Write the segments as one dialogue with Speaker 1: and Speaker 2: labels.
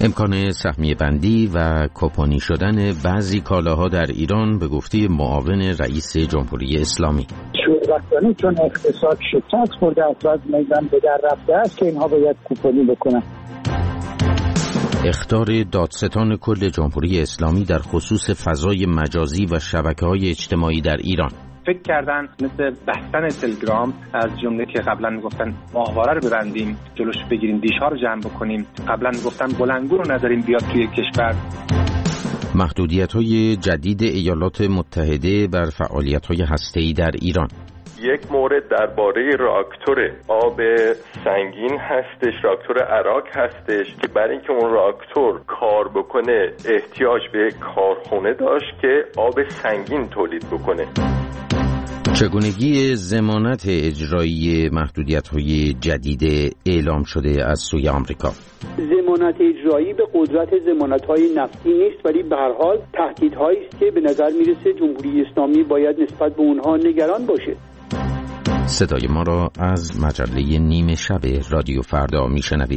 Speaker 1: امکان سهمیه بندی و کوپنی شدن بعضی کالاها در ایران به گفته معاون رئیس جمهوری اسلامی.
Speaker 2: شوربختانه چون اقتصاد شکست خورده است و از میدان به در رفته است که اینها باید کوپنی بکنن.
Speaker 1: اخطار دادستان کل جمهوری اسلامی در خصوص فضای مجازی و شبکه‌های اجتماعی در ایران.
Speaker 3: فکر کردن مثل بستن تلگرام، از جمله که قبلا میگفتن ماهواره رو ببندیم جلوش بگیریم دیش‌ها رو جمع بکنیم، قبلا میگفتن بلندگو رو نداریم بیاد توی کشور.
Speaker 1: محدودیت‌های جدید ایالات متحده بر فعالیت‌های هسته‌ای در ایران.
Speaker 4: یک مورد درباره راکتور آب سنگین هستش، راکتور عراق هستش که برای اینکه اون راکتور کار بکنه احتیاج به کارخونه داشت که آب سنگین تولید بکنه.
Speaker 1: چگونگی ضمانت اجرایی محدودیت‌های جدید اعلام شده از سوی آمریکا.
Speaker 5: ضمانت اجرایی به قدرت ضمانت‌های نفتی نیست، ولی به هر حال تهدیدهایی است که به نظر میرسه جمهوری اسلامی باید نسبت به اونها نگران باشه.
Speaker 1: صدای ما را از مجله نیمه شب رادیو فردا میشنوید.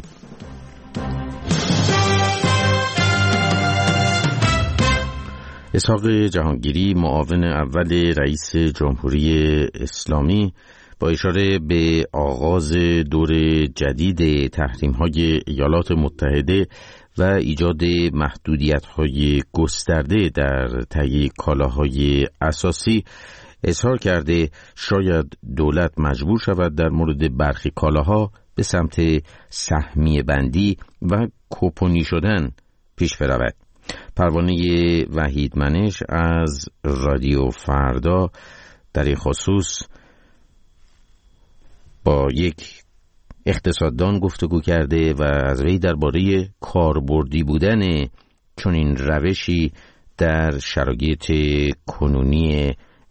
Speaker 1: اسحاق جهانگیری معاون اول رئیس جمهوری اسلامی با اشاره به آغاز دور جدید تحریم‌های ایالات متحده و ایجاد محدودیت‌های گسترده در تهیه کالاهای اساسی اظهار کرده شاید دولت مجبور شود در مورد برخی کالاها به سمت سهمیه بندی و کوپنی شدن پیش برود. پروانه وحید منش از رادیو فردا در این خصوص با یک اقتصاددان گفتگو کرده و از وی درباره کاربردی بودن چنین روشی در شرایط کنونی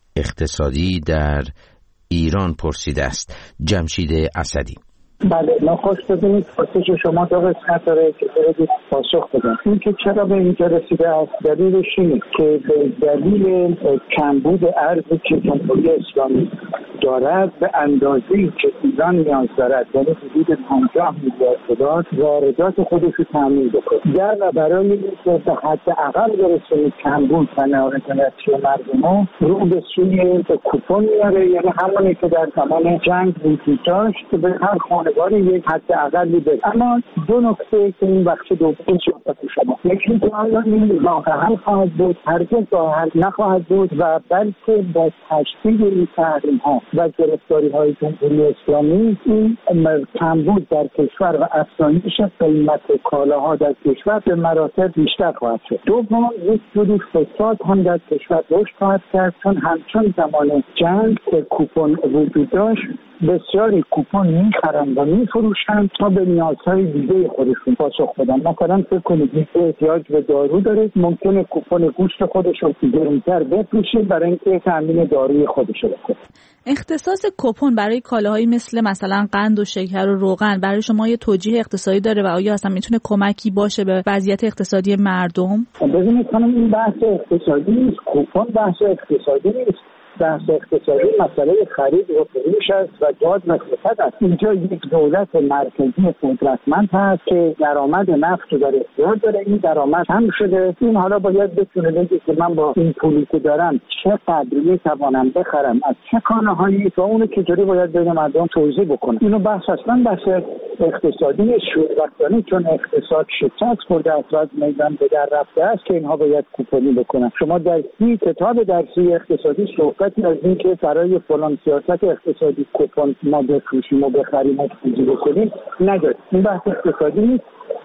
Speaker 1: اقتصادی در ایران پرسیده است. جمشید اسدی:
Speaker 2: بله، نخست ببینید پرسش شما دو قسمت داره که باید پاسخ بدم. این که چرا به اینجا رسیده است دلیلش اینه که به دلیل کمبود ارزی که جمهوری اسلامی دارد به اندازه‌ای که ایران نیاز دارد، یعنی حدود 50 میلیارد دلار واردات خودش رو تامین بکنه. در برای اینکه به حداقل برسه کمبود و نارضایتی مردم رو به سوی کوپن میاره، یعنی همونی که در زمان جنگ وجود داشت که به هر خانواری یک حداقلی بده. اما دو نکته که این بخش دوم صحبت شما، یکی که آیا این راه‌حل خواهد بود، هرگز راه‌حل نخواهد بود و بلکه با تشدید این تحریم‌ها و گرفتاری‌های جمهوری اسلامی این کمبود در کشور و افزایش قیمت کالاها در کشور به مراتب بیشتر خواهد شد. دوم، یک جوری فساد هم در کشور رشد خواهد کرد، چون همچون زمان جنگ کوپن وجود داشت بسیاری کوپن میخرن و میفروشن تا به نیازهای دیگه خودشون پاسخ بدن. مثلا فکر کنید احتیاج به دارو داره، ممکنه کوپن گوشت خودش رو گرونتر بفروشه برای اینکه تامین داروی خودش رو بکنه.
Speaker 6: اختصاص کوپن برای کالاهایی مثلا قند و شکر و روغن برای شما یه توجیه اقتصادی داره و آیا اصلا میتونه کمکی باشه به وضعیت اقتصادی مردم؟
Speaker 2: ببینید خانم، این بحث اقتصادی نیست، کوپن بحث اقتصادی نیست. بحث اقتصادی مسئله خرید و فروش است و داد و ستد است. اینجا یک دولت مرکزی قدرتمند هست که درآمد نفت رو در اختیار داره. این درآمد هم شده، این حالا باید بتونه بگه که من با این پولی که دارم چقدر میتوانم بخرم از چه کالاهایی و اونو که جوری باید بین مردم توزیع بکنم. اینو بحث اصلا بحث اقتصادی شوربختانه چون اقتصاد شکست خورده است و از میدان به در رفته است که اینها باید کوپنی بکنن. شما در کتاب درسی اقتصادی صحبتی از این که برای فلان سیاست اقتصادی کوپن ما بفروشیم و بخریم و توزیع بکنیم نداره. این بحث اقتصادی نیست.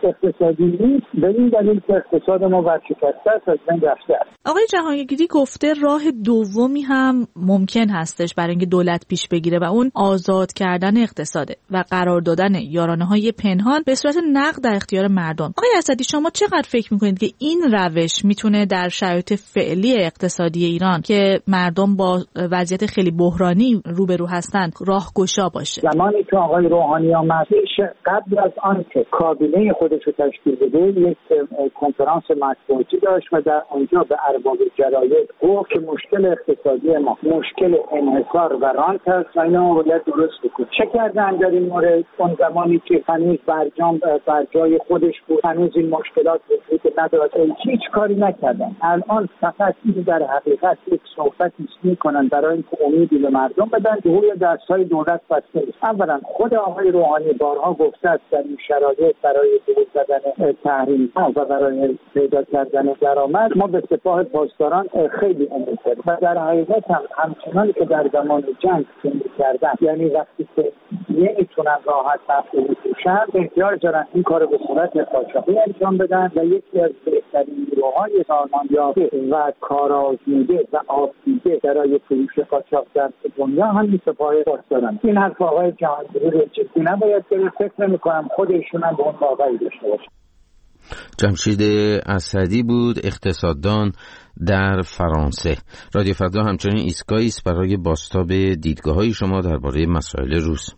Speaker 2: به این دلیل که اقتصاد ما ورشکسته است، از بین رفته است.
Speaker 6: آقای جهانگیری گفته راه دومی هم ممکن هستش برای اینکه دولت پیش بگیره و اون آزاد کردن اقتصاده و قرار دادن یارانه‌های پنهان به صورت نقد در اختیار مردم. آقای اسدی، شما چقدر فکر می‌کنید که این روش میتونه در شرایط فعلی اقتصادی ایران که مردم با وضعیت خیلی بحرانی روبرو هستند راهگشا باشه؟
Speaker 2: زمانی که آقای روحانی آمد قبل از آن که کابینه کمپانی خودش رو تشکیل بده، یک کنفرانس مطبوعاتی داشت و در آنجا به ارباب جراید گفت که مشکل اقتصادی ما مشکل انحصار و رانت است و اینا باید درست بکنه. چه کردن در این مورد؟ اون زمانی که هنوز برجام بر جای خودش بود، هنوز این مشکلات وجود نداشت، هیچ کاری نکردن. الان فقط این در حقیقت یک صحبتی میکنن برای اینکه امیدی به مردم بدن که روی دستهای دولت بسته است. اولا خود آقای روحانی بارها گفته است در این شرایط برای دور زدن تحریم‌ها و برای پیدا کردن درآمد ما به سپاه پاسداران خیلی امید داریم و در حقیقت هم همچنان که در زمان جنگ زندگی کردن، یعنی وقتی که نمیتونن راحت نفت بفروشن احتیاج دارن این کار به صورت قاچاقی انجام بدن و یکی از بهترین نیروهای سازماندهی و کارآزموده و آبدیده برای فروش قاچاق در دنیا هم سپاه پاسداران. این حرف آقای جهانگیری رو جدی نباید گرفت. فکر می‌کنم خودشون هم به اون باوری داشته باشن.
Speaker 1: جمشید اسدی بود، اقتصاددان در فرانسه. رادیو فردا همچنین ایستگاهی است برای بازتاب دیدگاه‌های شما درباره مسائل روز.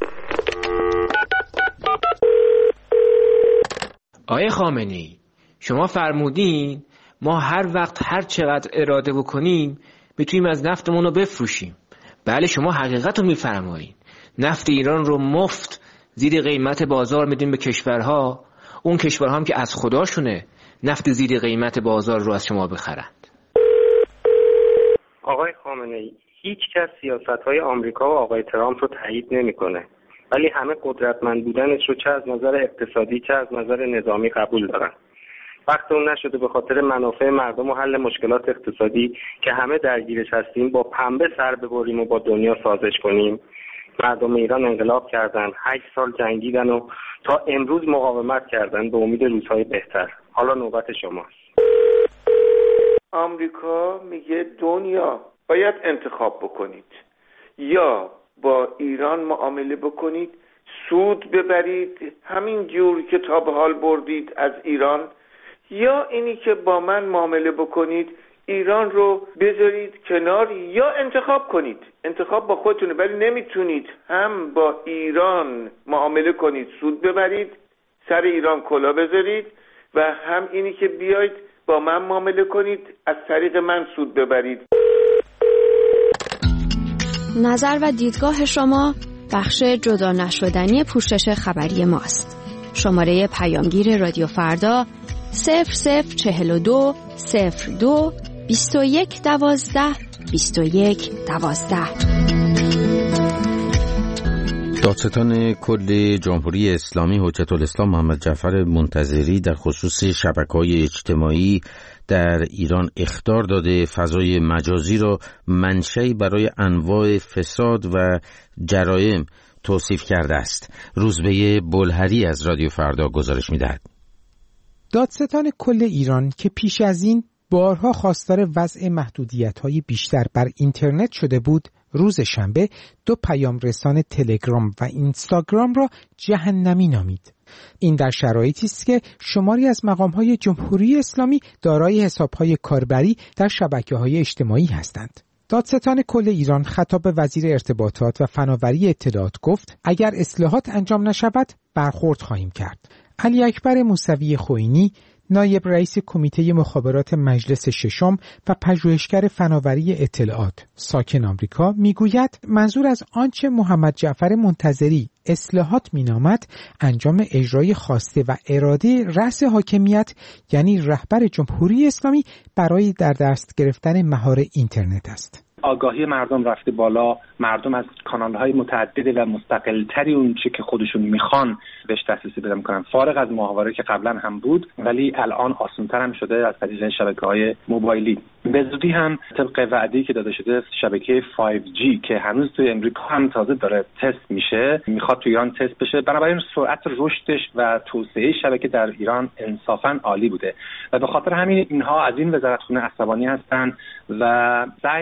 Speaker 7: آقای خامنه‌ای، شما فرمودین ما هر وقت هر چقدر اراده بکنیم میتونیم از نفتمون رو بفروشیم. بله، شما حقیقت رو میفرمایید. نفت ایران رو مفت زیر قیمت بازار میدیم به کشورها، اون کشورها هم که از خداشونه نفت زیر قیمت بازار رو از شما بخرند.
Speaker 8: آقای خامنه‌ای، هیچ کس سیاست‌های آمریکا و آقای ترامپ رو تایید نمی‌کنه، ولی همه قدرتمند بودنش رو چه از نظر اقتصادی چه از نظر نظامی قبول دارن. وقت اون نشده به خاطر منافع مردم و حل مشکلات اقتصادی که همه درگیرش هستیم با پنبه سر ببریم و با دنیا سازش کنیم؟ مردم ایران انقلاب کردن، 8 سال جنگیدن و تا امروز مقاومت کردن به امید روزهای بهتر. حالا نوبت شماست.
Speaker 9: آمریکا میگه دنیا باید انتخاب بکنید، یا با ایران معامله بکنید سود ببرید همین جور که تا به حال بردید از ایران، یا اینی که با من معامله بکنید ایران رو بذارید کنار، یا انتخاب کنید. انتخاب با خودتونه، ولی نمیتونید هم با ایران معامله کنید سود ببرید سر ایران کلا بذارید و هم اینی که بیاید با من معامله کنید از طریق من سود ببرید.
Speaker 10: نظر و دیدگاه شما بخش جدا نشدنی پوشش خبری ماست. شماره پیامگیر رادیو فردا 0042 02 21 12 21 12.
Speaker 1: دادستان کل جمهوری اسلامی حجت الاسلام محمد جعفر منتظری در خصوص شبکه‌های اجتماعی در ایران اخطار داده فضای مجازی را منشأی برای انواع فساد و جرایم توصیف کرده است. روزبه بلهری از رادیو فردا گزارش می‌دهد.
Speaker 11: دادستان کل ایران که پیش از این بارها خواستار وضع محدودیت‌های بیشتر بر اینترنت شده بود، روز شنبه 2 پیام رسان تلگرام و اینستاگرام را جهنمی نامید. این در شرایطی است که شماری از مقام‌های جمهوری اسلامی دارای حساب‌های کاربری در شبکه‌های اجتماعی هستند. دادستان کل ایران خطاب به وزیر ارتباطات و فناوری اطلاعات گفت اگر اصلاحات انجام نشود برخورد خواهیم کرد. علی اکبر موسوی خوئینی، نایب رئیس کمیته مخابرات مجلس ششم و پژوهشگر فناوری اطلاعات ساکن آمریکا میگوید منظور از آنچه محمد جعفر منتظری اصلاحات مینامد انجام اجرای خواسته و اراده رأس حاکمیت یعنی رهبر جمهوری اسلامی برای در دست گرفتن مهار اینترنت است.
Speaker 3: آگاهی مردم رفته بالا، مردم از کانال‌های متعدد و مستقل‌تری اون چه که خودشون میخوان بهش دسترسی پیدا می‌کنن، فارغ از محاوره که قبلا هم بود ولی الان آسان‌تر هم شده از طریق شبکه‌های موبایلی. به زودی هم طبق وعده‌ای که داده شده شبکه 5G که هنوز توی امریکا هم تازه داره تست میشه، میخواد تو ایران تست بشه. بنابراین سرعت رشدش و توسعه شبکه در ایران انصافاً عالی بوده و به خاطر همین اینها از این وزارتخونه عصبانی هستن و سعی میکنن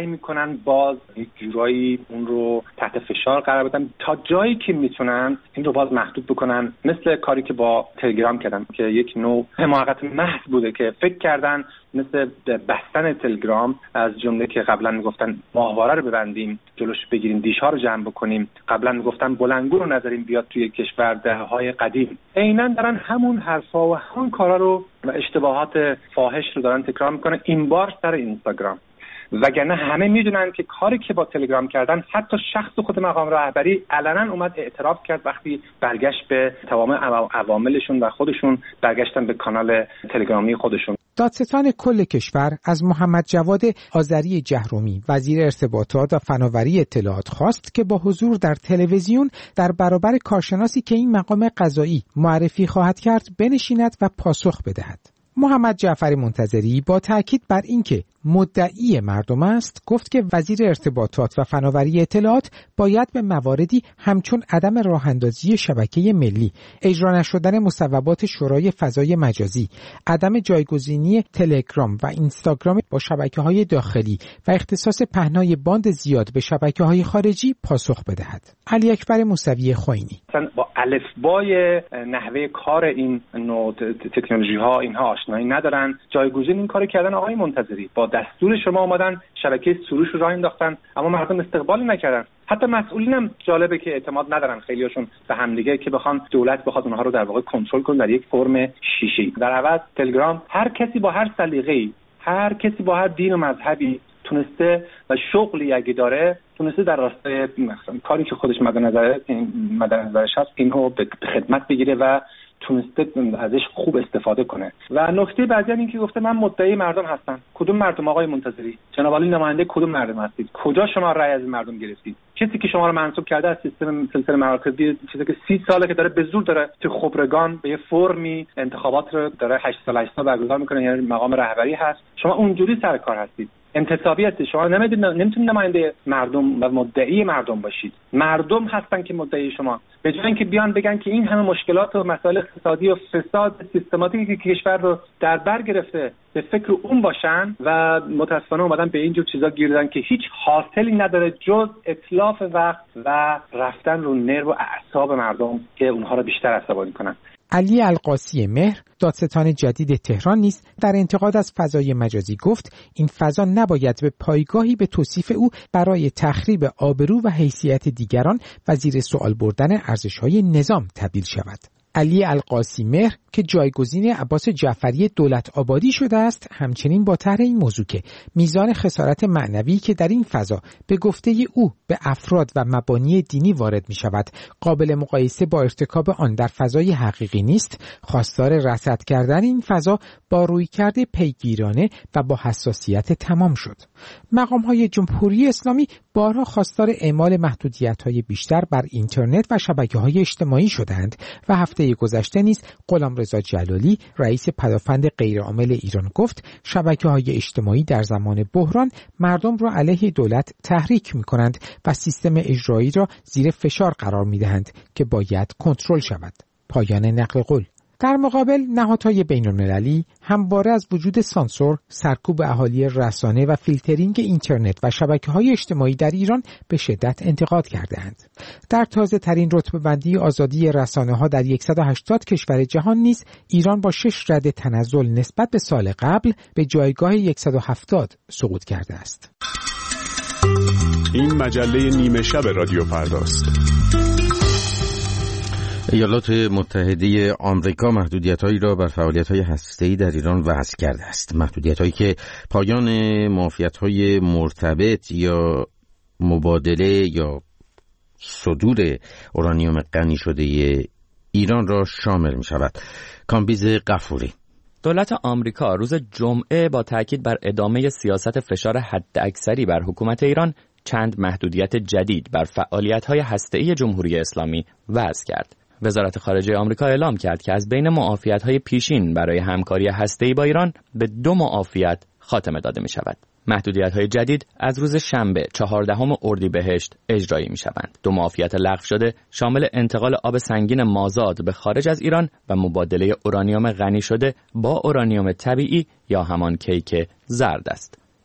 Speaker 3: دارن باز یک جورایی اون رو تحت فشار قرار بدن تا جایی که میتونن این رو باز محدود بکنن، مثل کاری که با تلگرام کردن که یک نوع حماقت محض بوده که فکر کردن مثل بستن تلگرام، از جمله که قبلا میگفتن ماهواره رو ببندیم جلوش بگیریم دیش‌ها رو جمع بکنیم، قبلا میگفتن بلندگو رو نذاریم بیاد توی کشور دهه‌های قدیم، عیناً دارن همون حرفا و همون کارا رو و اشتباهات فاحش رو دارن تکرار میکنن، این بار سر اینستاگرام. وگرنه همه میدونن که کاری که با تلگرام کردن، حتی شخص خود مقام رهبری علنا اومد اعتراف کرد وقتی برگشت به تمام عواملشون و خودشون برگشتن به کانال تلگرامی خودشون.
Speaker 11: دادستان کل کشور از محمد جواد آذری جهرومی وزیر ارتباطات و فناوری اطلاعات خواست که با حضور در تلویزیون در برابر کارشناسی که این مقام قضایی معرفی خواهد کرد بنشیند و پاسخ بدهد. محمد جعفر منتظری با تأکید بر اینکه مدعی مردم است گفت که وزیر ارتباطات و فناوری اطلاعات باید به مواردی همچون عدم راه‌اندازی شبکه ملی، اجرا نشدن مصوبات شورای فضای مجازی، عدم جایگزینی تلگرام و اینستاگرام با شبکه‌های داخلی و اختصاص پهنای باند زیاد به شبکه‌های خارجی پاسخ بدهد. علی اکبر موسوی خوئینی:
Speaker 3: با الفبای نحوه کار این نوع تکنولوژی‌ها اینها آشنایی ندارن. جایگزین این کارو کردن آقای منتظری، با دستور شما اومدن شبکه سروش رو راه انداختن اما مردم استقبال نکردن. حتی مسئولین هم جالبه که اعتماد ندارن خیلیاشون به همدیگه که بخوان دولت بخواد اونها رو در واقع کنترل کنه در یک فرم شیشه‌ای. در عوض تلگرام هر کسی با هر سلیقه‌ای، هر کسی با هر دین و مذهبی تونسته و شغلی اگه داره تونسته در راستای کاری که خودش مد نظرش هست اینو به خدمت بگیره و تونسته ازش خوب استفاده کنه. و نکته بعدی این که گفته من مدعی مردم هستم. کدوم مردم آقای منتظری؟ جناب عالی نماینده کدوم مردم هستید؟ کجا شما رأی از مردم گرفتید؟ کسی که شما رو منصوب کرده از سیستم سلسله مراکزی، چیزی که 30 ساله که داره به زور داره تو خبرگان به یه فرمی انتخابات رو داره 8 سال برگزار میکنه، یعنی مقام رهبری هست، شما اونجوری سر کار هستید. انتصابی هستید، شما نمیتونید نماینده مردم و مدعی مردم باشید. مردم هستن که مدعی شما. به جای اینکه بیان بگن که این همه مشکلات و مسائل اقتصادی و فساد سیستماتیکی که کشور رو در بر گرفته به فکر اون باشن و متاسفانه اومدن به اینجور چیزا گیر دادن که هیچ حاصلی نداره جز اتلاف وقت و رفتن رو نرو و اعصاب مردم که اونها رو بیشتر عصبانی کنن.
Speaker 11: علی القاسی مهر دادستان جدید تهران نیز در انتقاد از فضای مجازی گفت این فضا نباید به پایگاهی به توصیف او برای تخریب آبرو و حیثیت دیگران و زیر سوال بردن ارزش‌های نظام تبدیل شود. علی القاسی مهر که جایگزین عباس جعفری دولت آبادی شده است همچنین با طرح این موضوع که میزان خسارت معنوی که در این فضا به گفته او به افراد و مبانی دینی وارد می شود قابل مقایسه با ارتکاب آن در فضای حقیقی نیست، خواستار رصد کردن این فضا با رویکرد پیگیرانه و با حساسیت تمام شد. مقام‌های جمهوری اسلامی بارها خواستار اعمال محدودیت‌های بیشتر بر اینترنت و شبکه‌های اجتماعی شدند و هفته گذشته نیز غلامرضا جلالی رئیس پدافند غیرعامل ایران گفت شبکه‌های اجتماعی در زمان بحران مردم را علیه دولت تحریک می‌کنند و سیستم اجرایی را زیر فشار قرار می‌دهند که باید کنترل شود. پایان نقل قول. در مقابل نهادهای بین‌المللی همواره از وجود سانسور، سرکوب اهالی رسانه و فیلترینگ اینترنت و شبکه‌های اجتماعی در ایران به شدت انتقاد کرده‌اند. در تازه‌ترین رتبه‌بندی آزادی رسانه‌ها در 180 کشور جهان نیز ایران با 6 رده تنزل نسبت به سال قبل به جایگاه 170 سقوط کرده است.
Speaker 12: این مجله نیمه شب رادیو فرداست.
Speaker 1: ایالات متحده آمریکا محدودیت‌هایی را بر فعالیت‌های هسته‌ای در ایران وضع کرده است. محدودیت‌هایی که پایان معافیت‌های مرتبط یا مبادله یا صدور اورانیوم غنی شده ایران را شامل می‌شود. کامبیز غفوری.
Speaker 13: دولت آمریکا روز جمعه با تاکید بر ادامه سیاست فشار حداکثری بر حکومت ایران چند محدودیت جدید بر فعالیت‌های هسته‌ای جمهوری اسلامی وضع کرد. وزارت خارجه آمریکا اعلام کرد که از بین معافیت‌های پیشین برای همکاری هسته‌ای با ایران به 2 معافیت خاتمه داده می‌شود. محدودیت‌های جدید از روز شنبه 14 اردیبهشت اجرایی می‌شوند. 2 معافیت لغو شده شامل انتقال آب سنگین مازاد به خارج از ایران و مبادله اورانیوم غنی شده با اورانیوم طبیعی یا همان کیک زرد است.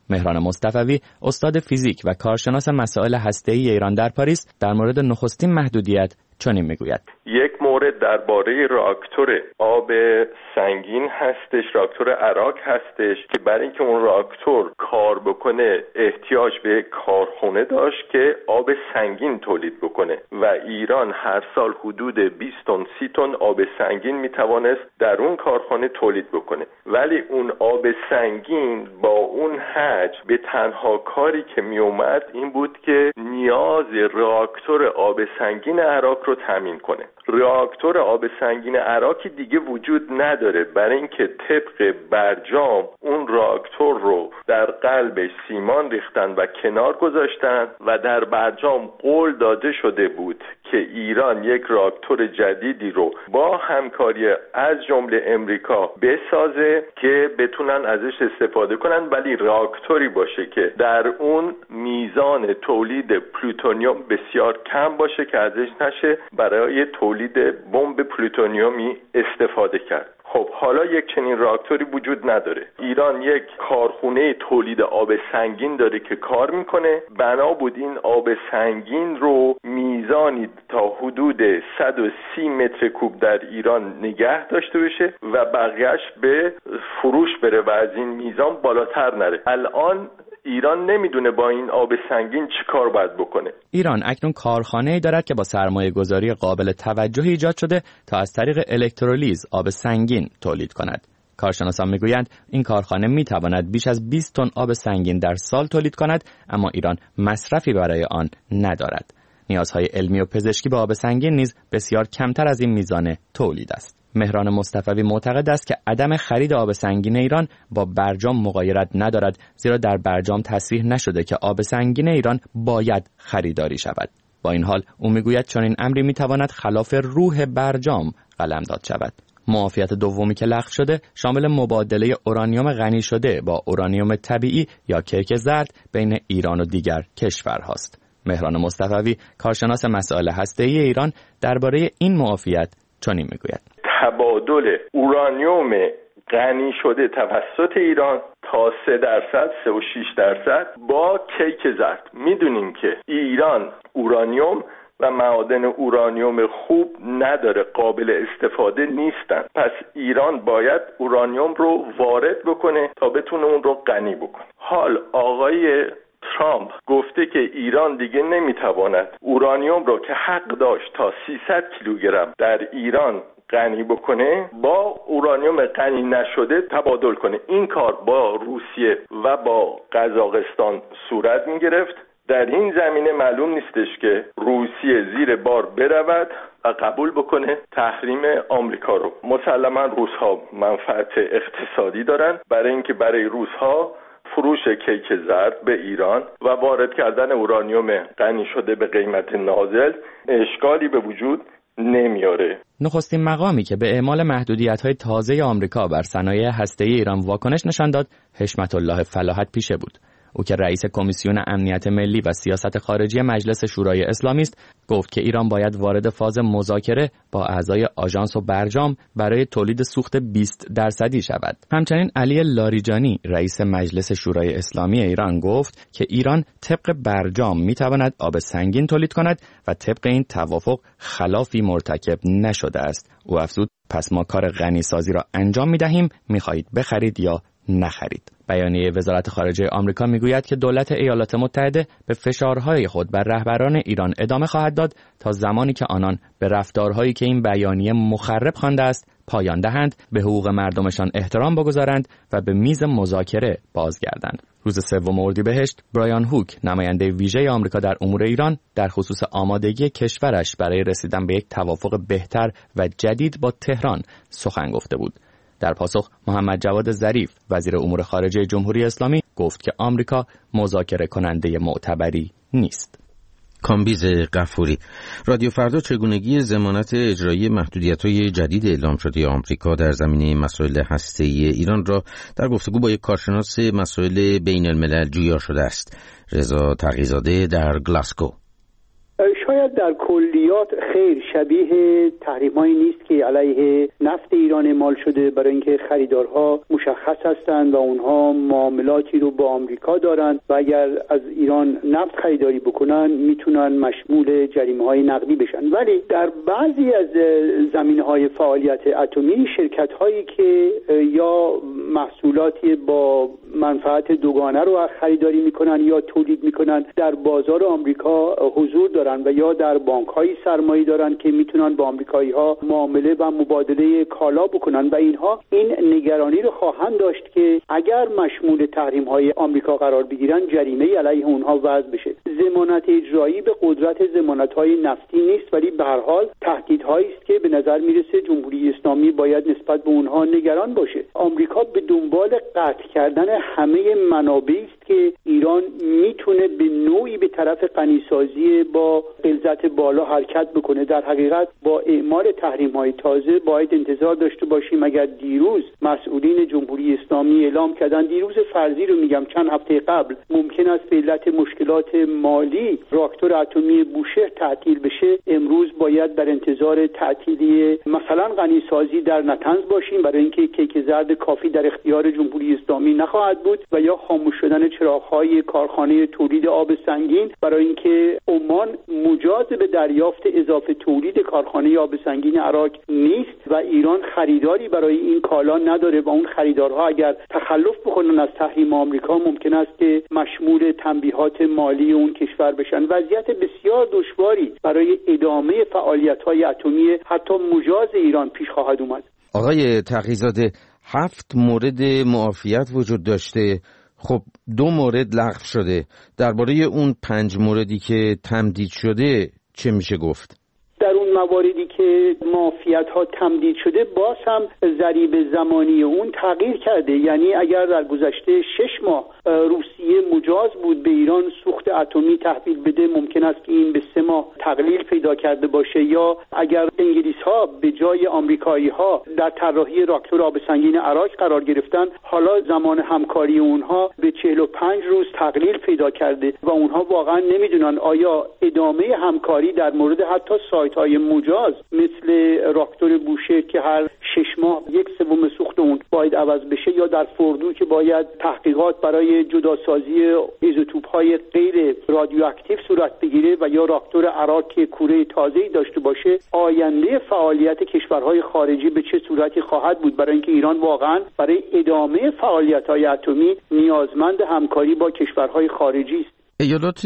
Speaker 13: مهران مصطفوی، استاد فیزیک و کارشناس مسائل هسته‌ای ایران در پاریس، در مورد نخستین محدودیت چنین میگوید:
Speaker 4: یک مورد درباره راکتور آب سنگین هستش، راکتور عراق هستش که برای اینکه اون راکتور کار بکنه احتیاج به کارخونه داشت که آب سنگین تولید بکنه و ایران هر سال حدود 20 تن 30 تن آب سنگین میتوانست در اون کارخانه تولید بکنه، ولی اون آب سنگین با اون حجم به تنها کاری که میومد این بود که نیاز راکتور آب سنگین عراق رو تامین کنه. راکتور آب سنگین عراقی دیگه وجود نداره، برای اینکه طبق برجام اون راکتور رو در قلبش سیمان ریختن و کنار گذاشتن و در برجام قول داده شده بود که ایران یک راکتور جدیدی رو با همکاری از جمله امریکا بسازه که بتونن ازش استفاده کنن، ولی راکتوری باشه که در اون میزان تولید پلوتونیوم بسیار کم باشه که ازش نشه برای تولید بمب پلوتونیومی استفاده کرد. خب حالا یک چنین راکتوری وجود نداره. ایران یک کارخونه تولید آب سنگین داره که کار میکنه، بنا بود این آب سنگین رو میزانی تا حدود 130 متر کوب در ایران نگه داشته بشه و بقیهش به فروش بره و از این میزان بالاتر نره. الان ایران نمیدونه با این آب سنگین چی کار باید بکنه.
Speaker 13: ایران اکنون کارخانه‌ای دارد که با سرمایه‌گذاری قابل توجهی ایجاد شده تا از طریق الکترولیز آب سنگین تولید کند. کارشناسان میگویند این کارخانه میتواند بیش از 20 تن آب سنگین در سال تولید کند، اما ایران مصرفی برای آن ندارد. نیازهای علمی و پزشکی با آب سنگین نیز بسیار کمتر از این میزان تولید است. مهران مصطفوی معتقد است که عدم خرید آب سنگین ایران با برجام مغایرت ندارد، زیرا در برجام تصریح نشده که آب سنگین ایران باید خریداری شود. با این حال او میگوید چنین امری میتواند خلاف روح برجام قلمداد شود. معافیت دومی که لغو شده شامل مبادله اورانیوم غنی شده با اورانیوم طبیعی یا کیک زرد بین ایران و دیگر کشورهاست. مهران مصطفوی، کارشناس مسائل هسته‌ای ایران، درباره این معافیت چنین میگوید:
Speaker 4: تبادل اورانیوم غنی شده توسط ایران تا 3%، 3.6% با کیک زرد. میدونیم که ایران اورانیوم و معادن اورانیوم خوب نداره، قابل استفاده نیستن. پس ایران باید اورانیوم رو وارد بکنه تا بتونه اون رو غنی بکنه. حال آقای ترامپ گفته که ایران دیگه نمیتواند اورانیوم رو که حق داشت تا 300 کیلوگرم در ایران غنی بکنه با اورانیوم غنی نشده تبادل کنه. این کار با روسیه و با قزاقستان صورت میگرفت. در این زمینه معلوم نیستش که روسیه زیر بار برود و قبول بکنه تحریم آمریکا رو. مسلما روس‌ها منفعت اقتصادی دارن، برای اینکه برای روس‌ها فروش کیک زرد به ایران و وارد کردن اورانیوم غنی شده به قیمت نازل اشکالی به وجود نمیاره.
Speaker 13: نخستین مقامی که به اعمال محدودیت‌های تازه آمریکا بر صنایع هسته‌ای ایران واکنش نشان داد، حشمت الله فلاحت پیشه بود. او که رئیس کمیسیون امنیت ملی و سیاست خارجی مجلس شورای اسلامی است، گفت که ایران باید وارد فاز مذاکره با اعضای آژانس و برجام برای تولید سوخت 20% شود. همچنین علی لاریجانی، رئیس مجلس شورای اسلامی ایران، گفت که ایران طبق برجام میتواند آب سنگین تولید کند و طبق این توافق خلافی مرتکب نشده است. او افزود: پس ما کار غنی سازی را انجام میدهیم، میخواهید بخرید یا نخرید. بیانیه وزارت خارجه آمریکا میگوید که دولت ایالات متحده به فشارهای خود بر رهبران ایران ادامه خواهد داد تا زمانی که آنان به رفتارهایی که این بیانیه مخرب خوانده است پایان دهند، به حقوق مردمشان احترام بگذارند و به میز مذاکره بازگردند. روز 3 اردیبهشت، برایان هوک، نماینده ویژه آمریکا در امور ایران، در خصوص آمادگی کشورش برای رسیدن به یک توافق بهتر و جدید با تهران سخن گفته بود. در پاسخ، محمد جواد ظریف، وزیر امور خارجه جمهوری اسلامی، گفت که آمریکا مذاکره کننده معتبری نیست.
Speaker 1: کامبیز غفوری. رادیو فردا چگونگی ضمانت اجرایی محدودیت‌های جدید اعلام شده آمریکا در زمینه مسائل هسته‌ای ایران را در گفتگو با یک کارشناس مسائل بین الملل جویا شده است. رضا تقی‌زاده در گلاسگو.
Speaker 5: شاید در کلیات خیر شبیه تحریم‌هایی نیست که علیه نفت ایران اعمال شده، برای اینکه خریدارها مشخص هستند و اونها معاملاتی رو با آمریکا دارند و اگر از ایران نفت خریداری بکنن میتونن مشمول جریمه‌های نقدی بشن. ولی در بعضی از زمینه‌های فعالیت اتمی شرکت‌هایی که یا محصولاتی با منفعت دوگانه رو خریداری میکنن یا تولید میکنن در بازار آمریکا حضور دارن و یا در بانک‌های سرمایه دارن که میتونن با آمریکایی‌ها معامله و مبادله کالا بکنن و اینها این نگرانی رو خواهند داشت که اگر مشمول تحریم‌های آمریکا قرار بگیرن جریمه علیه اونها وضع بشه. ضمانت اجرایی به قدرت ضمانت‌های نفتی نیست، ولی به هر حال تهدیدهایی است که به نظر میرسه جمهوری اسلامی باید نسبت به اونها نگران باشه. آمریکا به دنبال قطع کردن همه منابعی است که ایران میتونه به نوعی به طرف غنیسازی با غلظت بالا حرکت بکنه. در حقیقت با اعمال تحریم‌های تازه باید انتظار داشته باشیم اگر دیروز مسئولین جمهوری اسلامی اعلام کردن، دیروز فرضی رو میگم چند هفته قبل، ممکن است به علت مشکلات مالی راکتور اتمی بوشهر تعطیل بشه، امروز باید در انتظار تعطیلی مثلا غنیسازی در نطنز باشیم برای اینکه کیک زرد کافی در اختیار جمهوری اسلامی نخواهد بود و یا خاموش شدن چراغ‌های کارخانه تولید آب سنگین برای اینکه عمان مجاز به دریافت اضافه تولید کارخانه آب سنگین عراق نیست و ایران خریداری برای این کالا نداره و اون خریدارها اگر تخلف بکنن از تحریم آمریکا ممکن است که مشمول تنبیهات مالی اون کشور بشن. وضعیت بسیار دشواری برای ادامه فعالیت‌های اتمی حتی مجاز ایران پیش خواهد اومد.
Speaker 1: آقای تقی‌زاده، 7 مورد معافیت وجود داشته، خب 2 مورد لغو شده. درباره اون 5 موردی که تمدید شده چه میشه گفت؟
Speaker 5: در اون مواردی که معافیت‌ها تمدید شده باز هم ضریب زمانی اون تغییر کرده. یعنی اگر در گذشته 6 ماه روسیه مجاز بود به ایران سوخت اتمی تحویل بده، ممکن است که این به 3 ماه تقلیل پیدا کرده باشه. یا اگر انگلیس‌ها به جای آمریکایی‌ها در طراحی راکتور آب سنگین عراق قرار گرفتن، حالا زمان همکاری اونها به 45 روز تقلیل پیدا کرده و اونها واقعا نمیدونن آیا ادامه همکاری در مورد حتی سایت‌های مجاز مثل راکتور بوشهر که هر 6 ماه 1/3 سوخت اون باید عوض بشه، یا در فردو که باید تحقیقات برای جداسازی ایزوتوپ‌های غیر رادیواکتیو صورت بگیره و یا راکتور عراق که کوره تازه‌ای داشته باشه، آینده فعالیت کشورهای خارجی به چه صورتی خواهد بود؟ برای اینکه ایران واقعا برای ادامه فعالیت‌های اتمی نیازمند همکاری با کشورهای خارجی است.
Speaker 1: ایالات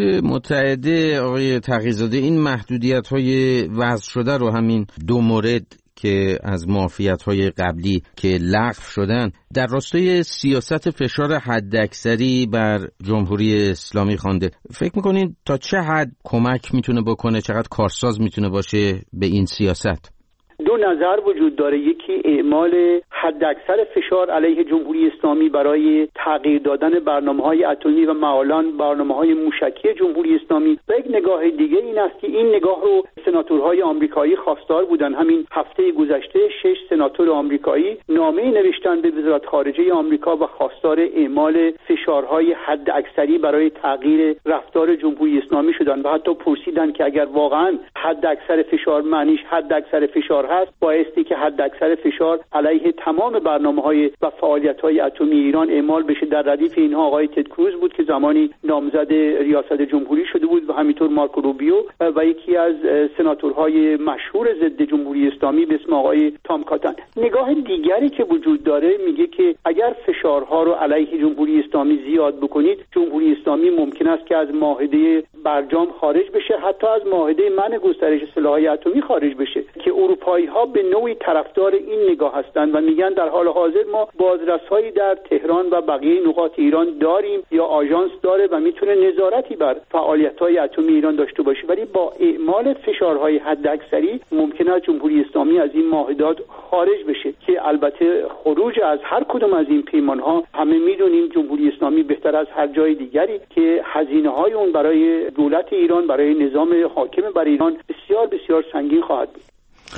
Speaker 1: متحده آقای تقی‌زاده این محدودیت‌های وضع شده رو، همین 2 مورد که از معافیت‌های قبلی که لغو شدن، در راستای سیاست فشار حداکثری بر جمهوری اسلامی خوانده. فکر می‌کنین تا چه حد کمک میتونه بکنه، چقدر کارساز میتونه باشه به این سیاست؟
Speaker 5: 2 نظر وجود داره. یکی اعمال حداکثر فشار علیه جمهوری اسلامی برای تغییر دادن برنامه‌های اتمی و معالان برنامه‌های موشکی جمهوری اسلامی، و یک نگاه دیگه این است که این نگاه رو سناتورهای آمریکایی خواستار بودن. همین هفته گذشته 6 سناتور آمریکایی نامه‌ای نوشتن به وزارت خارجه آمریکا و خواستار اعمال فشارهای حداکثری برای تغییر رفتار جمهوری اسلامی شدن و حتی پرسیدن که اگر واقعاً حداکثر فشار معنیش حداکثر فشار هست، بایستی که حداکثر فشار علیه تمام برنامه‌های و فعالیت‌های اتمی ایران اعمال بشه. در ردیف اینها آقای تد کروز بود که زمانی نامزد ریاست جمهوری شده بود و همینطور مارکو روبیو و یکی از سناتورهای مشهور ضد جمهوری اسلامی به اسم آقای تام کاتن. نگاه دیگری که وجود داره میگه که اگر فشارها رو علیه جمهوری اسلامی زیاد بکنید، جمهوری اسلامی ممکن است که از معاهده برجام خارج بشه، حتی از معاهده منع گسترش سلاح‌های اتمی خارج بشه، که اروپایی‌ها به نوعی طرفدار این نگاه هستند و میگن در حال حاضر ما بازرسایی در تهران و بقیه نقاط ایران داریم یا آژانس داره و میتونه نظارتی بر فعالیت‌های اتمی ایران داشته باشه، ولی با اعمال فشارهای حداکثری ممکن است جمهوری اسلامی از این معاهدات خارج بشه، که البته خروج از هر کدوم از این پیمان‌ها همه میدونیم جمهوری اسلامی بهتر از هر جای دیگری که هزینه‌های اون برای دولت ایران، برای نظام حاکم بر ایران بسیار بسیار سنگین خواهد بود.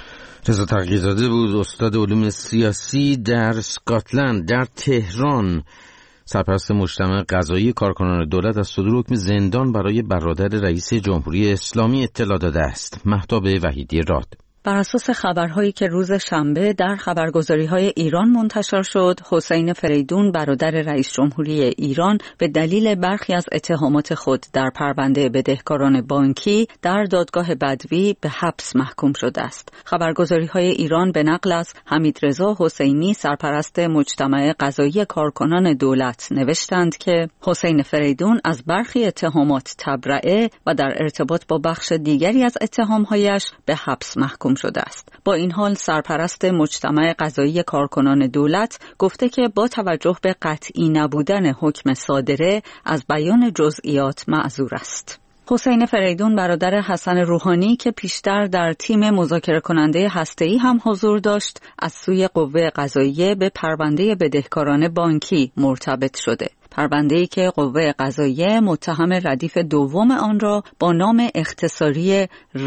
Speaker 1: رضا تقی‌زاده بود، استاد علوم سیاسی در اسکاتلند در تهران. سرپرست مجتمع قضایی کارکنان دولت از صدور حکم زندان برای برادر رئیس جمهوری اسلامی اطلاع داده است. مهتاب وحیدی راد.
Speaker 14: بر اساس خبرهایی که روز شنبه در خبرگزاری‌های ایران منتشر شد، حسین فریدون برادر رئیس جمهوری ایران به دلیل برخی از اتهامات خود در پرونده بدهکاران بانکی در دادگاه بدوی به حبس محکوم شده است. خبرگزاری‌های ایران به نقل از حمیدرضا حسینی، سرپرست مجتمع قضایی کارکنان دولت، نوشتند که حسین فریدون از برخی اتهامات تبرئه و در ارتباط با بخش دیگری از اتهام‌هایش به حبس محکوم شده است. با این حال سرپرست مجتمع قضایی کارکنان دولت گفته که با توجه به قطعی نبودن حکم صادره از بیان جزئیات معذور است. حسین فریدون برادر حسن روحانی که پیشتر در تیم مذاکره کننده هسته‌ای هم حضور داشت، از سوی قوه قضاییه به پرونده بدهکاران بانکی مرتبط شده. پرونده‌ای که قوه قضاییه متهم ردیف دوم آن را با نام اختصاری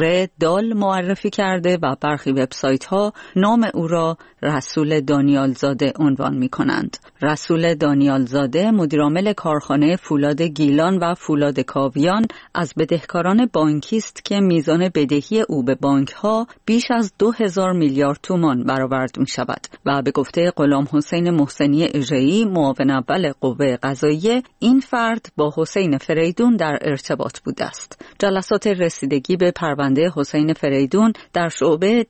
Speaker 14: ردال معرفی کرده و برخی وبسایت‌ها نام او را رسول دانیالزاده عنوان می‌کنند. رسول دانیالزاده مدیرعامل کارخانه فولاد گیلان و فولاد کاویان از بدهکاران بانکی است که میزان بدهی او به بانک‌ها بیش از 2000 میلیارد تومان برآورد می‌شود و به گفته غلام حسین محسنی اژه‌ای، معاون اول قوه قضاییه، این فرد با حسین فریدون در ارتباط بوده است. جلسات رسیدگی به پرونده حسین فریدون در شعبه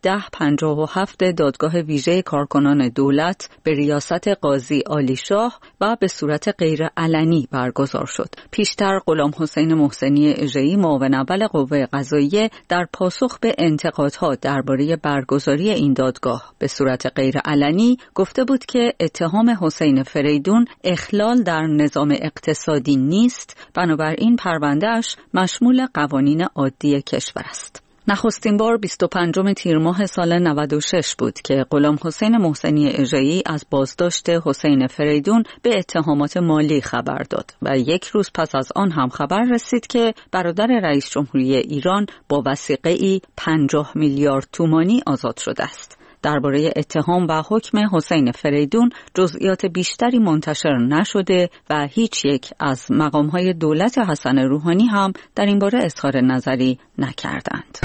Speaker 14: 1057 دادگاه ویژه کارکنان دولت به ریاست قاضی عالی شاه و به صورت غیر علنی برگزار شد. پیشتر غلام حسین محسنی اژه‌ای، معاون اول قوه قضاییه، در پاسخ به انتقادها درباره برگزاری این دادگاه به صورت غیر علنی گفته بود که اتهام حسین فریدون اخلال در نظام اقتصادی نیست، بنابراین پروندهش مشمول قوانین عادی کشور است. نخستین بار 25 تیر ماه سال 96 بود که غلام حسین محسنی اژه‌ای از بازداشت حسین فریدون به اتهامات مالی خبر داد و یک روز پس از آن هم خبر رسید که برادر رئیس جمهوری ایران با وثیقه‌ای 50 میلیارد تومانی آزاد شده است. درباره اتهام و حکم حسین فریدون جزئیات بیشتری منتشر نشده و هیچ یک از مقام‌های دولت حسن روحانی هم در این باره اظهار نظری نکردند.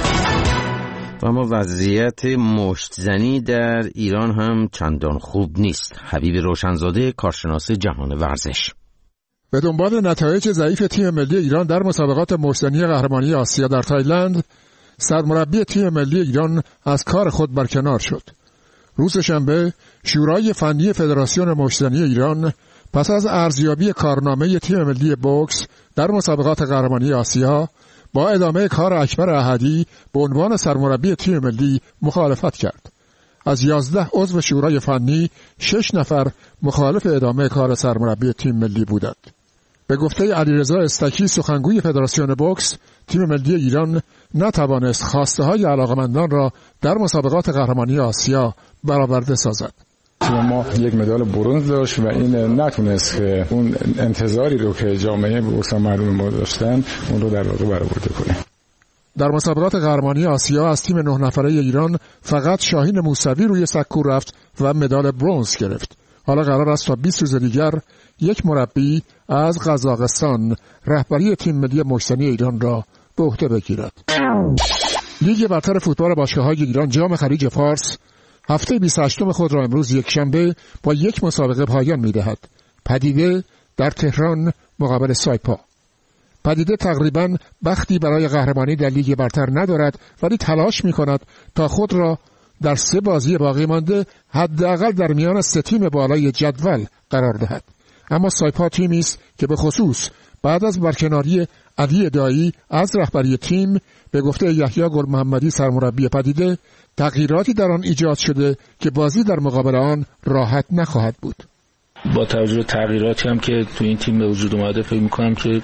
Speaker 1: و اما وضعیت مشت‌زنی در ایران هم چندان خوب نیست. حبیب روشنزاده، کارشناس جهان ورزش.
Speaker 15: به دنبال نتایج ضعیف تیم ملی ایران در مسابقات مشت‌زنی قهرمانی آسیا در تایلند، سرمربی تیم ملی ایران از کار خود برکنار شد. روز شنبه شورای فنی فدراسیون مشت‌زنی ایران پس از ارزیابی کارنامه تیم ملی بوکس در مسابقات قهرمانی آسیا با ادامه کار اکبر احدی به عنوان سرمربی تیم ملی مخالفت کرد. از 11 عضو شورای فنی 6 نفر مخالف ادامه کار سرمربی تیم ملی بودند. به گفته علیرضا استکی، سخنگوی فدراسیون بوکس، تیم ملی ایران نتوانست خواسته‌های علاقمندان را در مسابقات قهرمانی آسیا برآورده سازد.
Speaker 16: تیم ما یک مدال برنز داشت و این نتونست که اون انتظاری رو که جامعه بوکس مردم ما داشتن اون رو در واقع برآورده کنه.
Speaker 15: در مسابقات قهرمانی آسیا از تیم 9 نفره ایران فقط شاهین موسوی روی سکو رفت و مدال برنز گرفت. حالا قرار است تا 20 روز دیگر یک مربی از قزاقستان رهبری تیم ملی مشت‌زنی ایران را به عهده بگیرد. لیگ برتر فوتبال باشگاه‌های ایران جام خلیج فارس هفته 28 خود را امروز یکشنبه با یک مسابقه پایان می‌دهد. پدیده در تهران مقابل سایپا. پدیده تقریباً بختی برای قهرمانی در لیگ برتر ندارد، ولی تلاش می‌کند تا خود را در 3 بازی باقی مانده حداقل در میان 3 تیم بالای جدول قرار دهد. اما سایپا تیمی است که به خصوص بعد از برکناری علی دایی از رهبری تیم به گفته یحیی گل محمدی سرمربی پدیده تغییراتی در آن ایجاد شده که بازی در مقابل آن راحت نخواهد بود.
Speaker 17: با توجه به تغییراتی هم که تو این تیم به وجود اومده فکر می‌کنم که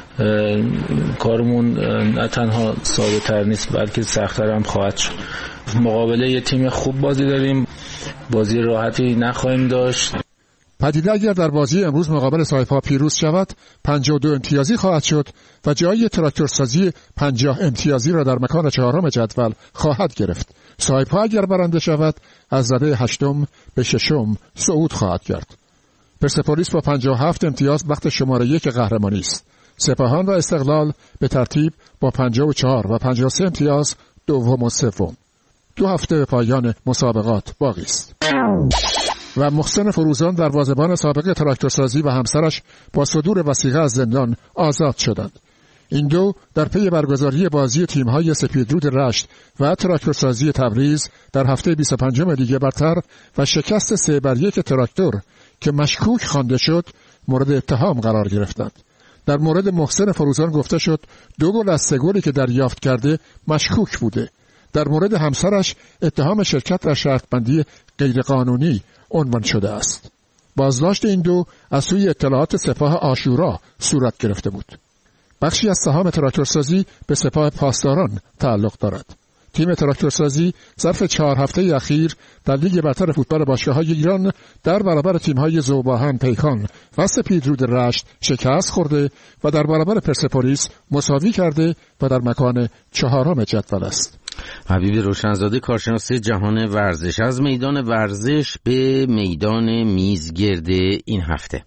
Speaker 17: کارمون نه تنها ساده‌تر نیست بلکه سخت‌تر هم خواهد شد. مقابل یه تیم خوب بازی داریم، بازی راحتی نخواهیم داشت.
Speaker 15: پدیده اگر در بازی امروز مقابل سایپا پیروز شود 52 امتیازی خواهد شد و جای تراکتورسازی 50 امتیازی را در مکان 4 جدول خواهد گرفت. سایپا اگر برنده شود از رده 8 به 6 صعود خواهد کرد. پرسپولیس با 57 امتیاز بخت شماره 1 قهرمانی است. سپاهان و استقلال به ترتیب با 54 و 53 امتیاز دوم و سوم. 2 هفته به پایان مسابقات باقی است. و محسن فروزان دروازه‌بان سابق تراکتورسازی و همسرش با صدور وثیقه از زندان آزاد شدند. این دو در پی برگزاری بازی تیم‌های سپیدرود رشت و تراکتورسازی تبریز در هفته 25 لیگ برتر و شکست 3-1 تراکتور که مشکوک خوانده شد مورد اتهام قرار گرفتند. در مورد محسن فروزان گفته شد 2 گل از 3 گلی که دریافت کرده مشکوک بوده. در مورد همسرش اتهام شرکت در شرطبندی غیرقانونی عنوان شده است. بازداشت این دو از سوی اطلاعات سپاه عاشورا صورت گرفته بود. بخشی از سهام تراکتورسازی به سپاه پاسداران تعلق دارد. تیم تراکتورسازی ظرف 4 هفته اخیر در لیگ برتر فوتبال باشگاه‌های ایران در برابر تیم‌های ذوب‌آهن پیکان و سپیدرود رشت شکست خورده و در برابر پرسپولیس مساوی کرده و در مکان 4 جدول است.
Speaker 1: حبیب روشنزاده، کارشناس جهان ورزش، از میدان ورزش به میدان میزگرد این هفته.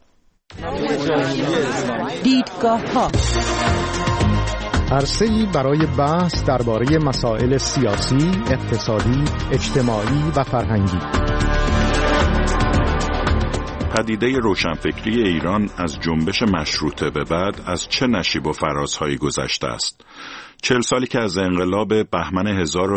Speaker 18: دیدگاه‌ها، عرصه‌ای برای بحث درباره مسائل سیاسی، اقتصادی، اجتماعی و فرهنگی.
Speaker 19: پدیده روشنفکری ایران از جنبش مشروطه به بعد از چه نشیب و فرازهایی گذشته است؟ 40 سالی که از انقلاب بهمن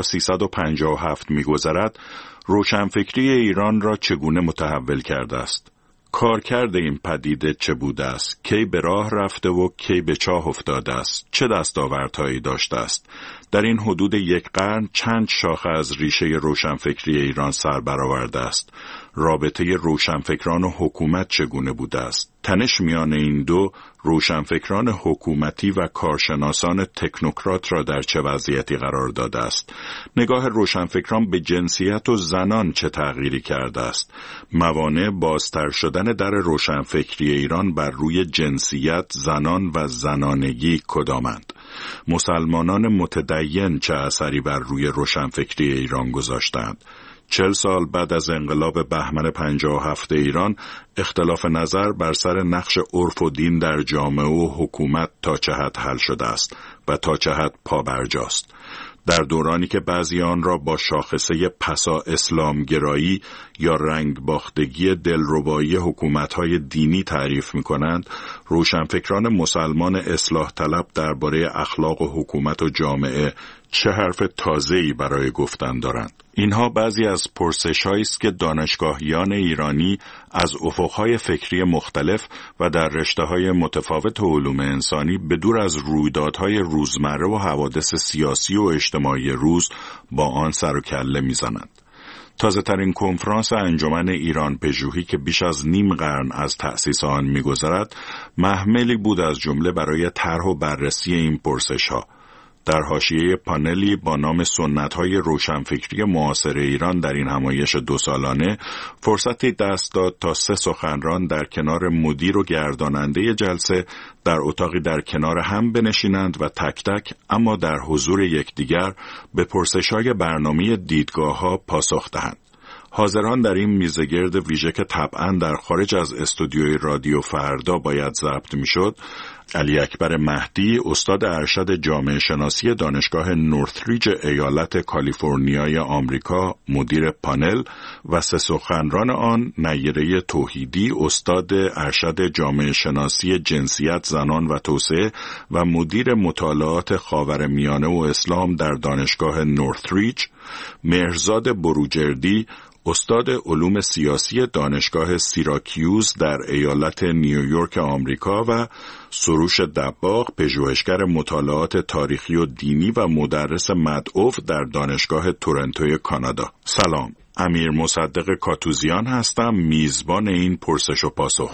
Speaker 19: 1357 می‌گذرد، روشنفکری ایران را چگونه متحول کرده است؟ کارکرد این پدیده چه بوده است؟ کی به راه رفته و کی به چاه افتاده است؟ چه دستاوردهایی داشته است؟ در این حدود 1 قرن چند شاخه از ریشه روشنفکری ایران سر برآورده است؟ رابطه روشنفکران و حکومت چگونه بوده است؟ تنش میان این دو روشنفکران حکومتی و کارشناسان تکنوکرات را در چه وضعیتی قرار داده است؟ نگاه روشنفکران به جنسیت و زنان چه تغییری کرده است؟ موانع بازتر شدن در روشنفکری ایران بر روی جنسیت، زنان و زنانگی کدامند؟ مسلمانان متدین چه اثری بر روی روشنفکری ایران گذاشتند؟ 40 سال بعد از انقلاب بهمن 57 ایران، اختلاف نظر بر سر نقش عرف و دین در جامعه و حکومت تا چه حد حل شده است و تا چه حد پابرجاست. در دورانی که بعضی آن را با شاخصه پسا اسلامگرایی یا رنگ باختگی دلربایی حکومت‌های دینی تعریف می‌کنند، روشنفکران مسلمان اصلاح طلب درباره اخلاق و حکومت و جامعه چه حرف تازه‌ای برای گفتن دارند. اینها بعضی از پرسش‌هایی است که دانشگاهیان ایرانی از افق‌های فکری مختلف و در رشته‌های متفاوت علوم انسانی به دور از رویدادهای روزمره و حوادث سیاسی و اجتماعی روز با آن سر و کله می‌زنند. تازه‌ترین کنفرانس انجمن ایران پژوهی که بیش از نیم قرن از تأسیس آن می‌گذرد، محملی بود از جمله برای طرح و بررسی این پرسش‌ها. در حاشیه پانلی با نام سنت‌های روشنفکری معاصر ایران در این همایش 2 سالانه فرصتی دست داد تا 3 سخنران در کنار مدیر و گرداننده جلسه در اتاقی در کنار هم بنشینند و تک تک اما در حضور یکدیگر به پرسش‌های برنامه دیدگاه‌ها پاسخ دهند. حاضران در این میزگرد ویژه که طبعاً در خارج از استودیوی رادیو فردا باید ضبط میشد، علی اکبر مهدی، استاد ارشد جامعه شناسی دانشگاه نورثریج ایالت کالیفرنیای آمریکا، مدیر پانل و 3 سخنران آن، نیره توحیدی، استاد ارشد جامعه شناسی جنسیت، زنان و توسعه و مدیر مطالعات خاورمیانه و اسلام در دانشگاه نورثریج، مهرزاد بروجردی، استاد علوم سیاسی دانشگاه سیراکیوز در ایالت نیویورک آمریکا و سروش دباغ، پژوهشگر مطالعات تاریخی و دینی و مدرس مدعو در دانشگاه تورنتوی کانادا. سلام، امیر مصدق کاتوزیان هستم، میزبان این پرسش و پاسخ.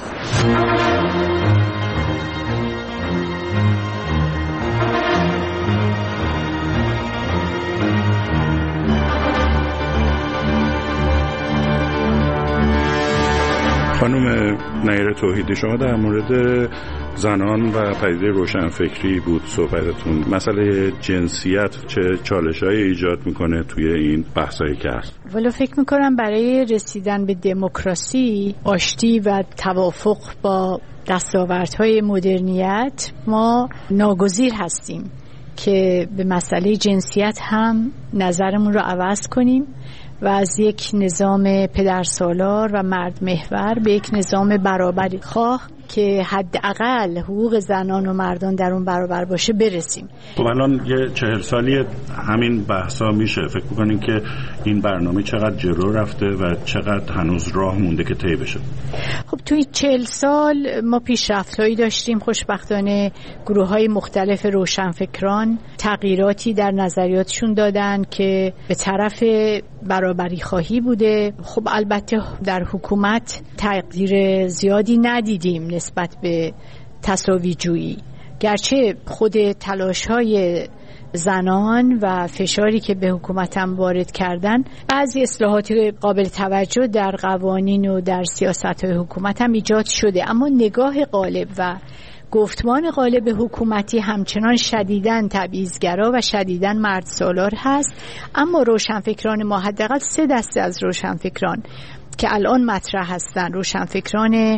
Speaker 19: خانم نیر توحیدی، شما در مورد زنان و پدیده روشنفکری بود صحبتتون. مسئله جنسیت چه چالش‌هایی ایجاد میکنه توی این بحثایی که هست؟
Speaker 20: والا فکر میکنم برای رسیدن به دموکراسی، آشتی و توافق با دستاوردهای مدرنیت ما ناگزیر هستیم که به مسئله جنسیت هم نظرمون رو عوض کنیم و از یک نظام پدرسالار و مرد محور به یک نظام برابری خواه که حداقل حقوق زنان و مردان در اون برابر باشه برسیم.
Speaker 19: خب الان یه 40 سالی همین بحثا میشه. فکر می‌کنین که این برنامه چقدر جلو رفته و چقدر هنوز راه مونده که طی بشه؟
Speaker 20: خب توی 40 سال ما پیشرفت‌هایی داشتیم. خوشبختانه گروه‌های مختلف روشنفکران تغییراتی در نظریاتشون دادن که به طرف برابری خواهی بوده. خب البته در حکومت تغییر زیادی ندیدیم نسبت به تساوی جویی، گرچه خود تلاش‌های زنان و فشاری که به حکومت هم وارد کردن بعضی اصلاحات قابل توجه در قوانین و در سیاست‌های حکومت هم ایجاد شده، اما نگاه غالب و گفتمان غالب حکومتی همچنان شدیداً تبعیض‌گرا و شدیداً مردسالار هست. اما روشنفکران ما، حداقل 3 دسته از روشنفکران که الان مطرح هستن، روشنفکران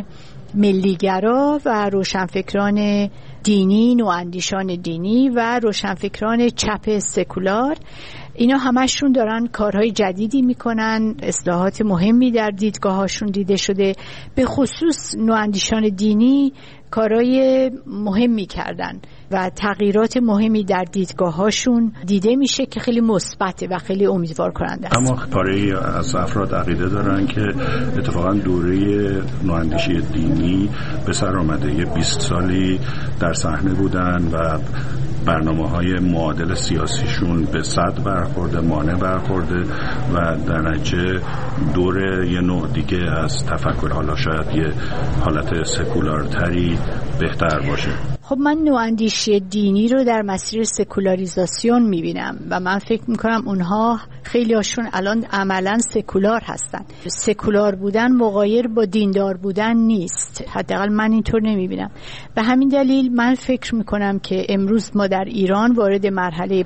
Speaker 20: ملیگرا و روشنفکران دینی، نواندیشان دینی و روشنفکران چپ سکولار، اینا همشون دارن کارهای جدیدی میکنن، اصلاحات مهمی در دیدگاهاشون دیده شده. به خصوص نواندیشان دینی کارهای مهمی کردن و تغییرات مهمی در دیدگاهاشون دیده میشه که خیلی مثبته و خیلی امیدوار کننده است.
Speaker 19: اما پاره‌ای از افراد عقیده دارن که اتفاقا دوره نواندیشی دینی به سر آمده، یه 20 سالی در صحنه بودن و برنامه‌های معادل سیاسیشون به صد برخورده، مانع برخورده و در نتیجه دور یه نوع دیگه از تفکر، حالا شاید یه حالت سکولارتری بهتر باشه.
Speaker 20: خب من نواندیشی دینی رو در مسیر سکولاریزاسیون میبینم و من فکر میکنم اونها خیلی هاشون الان عملا سکولار هستن. سکولار بودن مغایر با دیندار بودن نیست، حداقل من اینطور نمیبینم. به همین دلیل من فکر میکنم که امروز ما در ایران وارد مرحله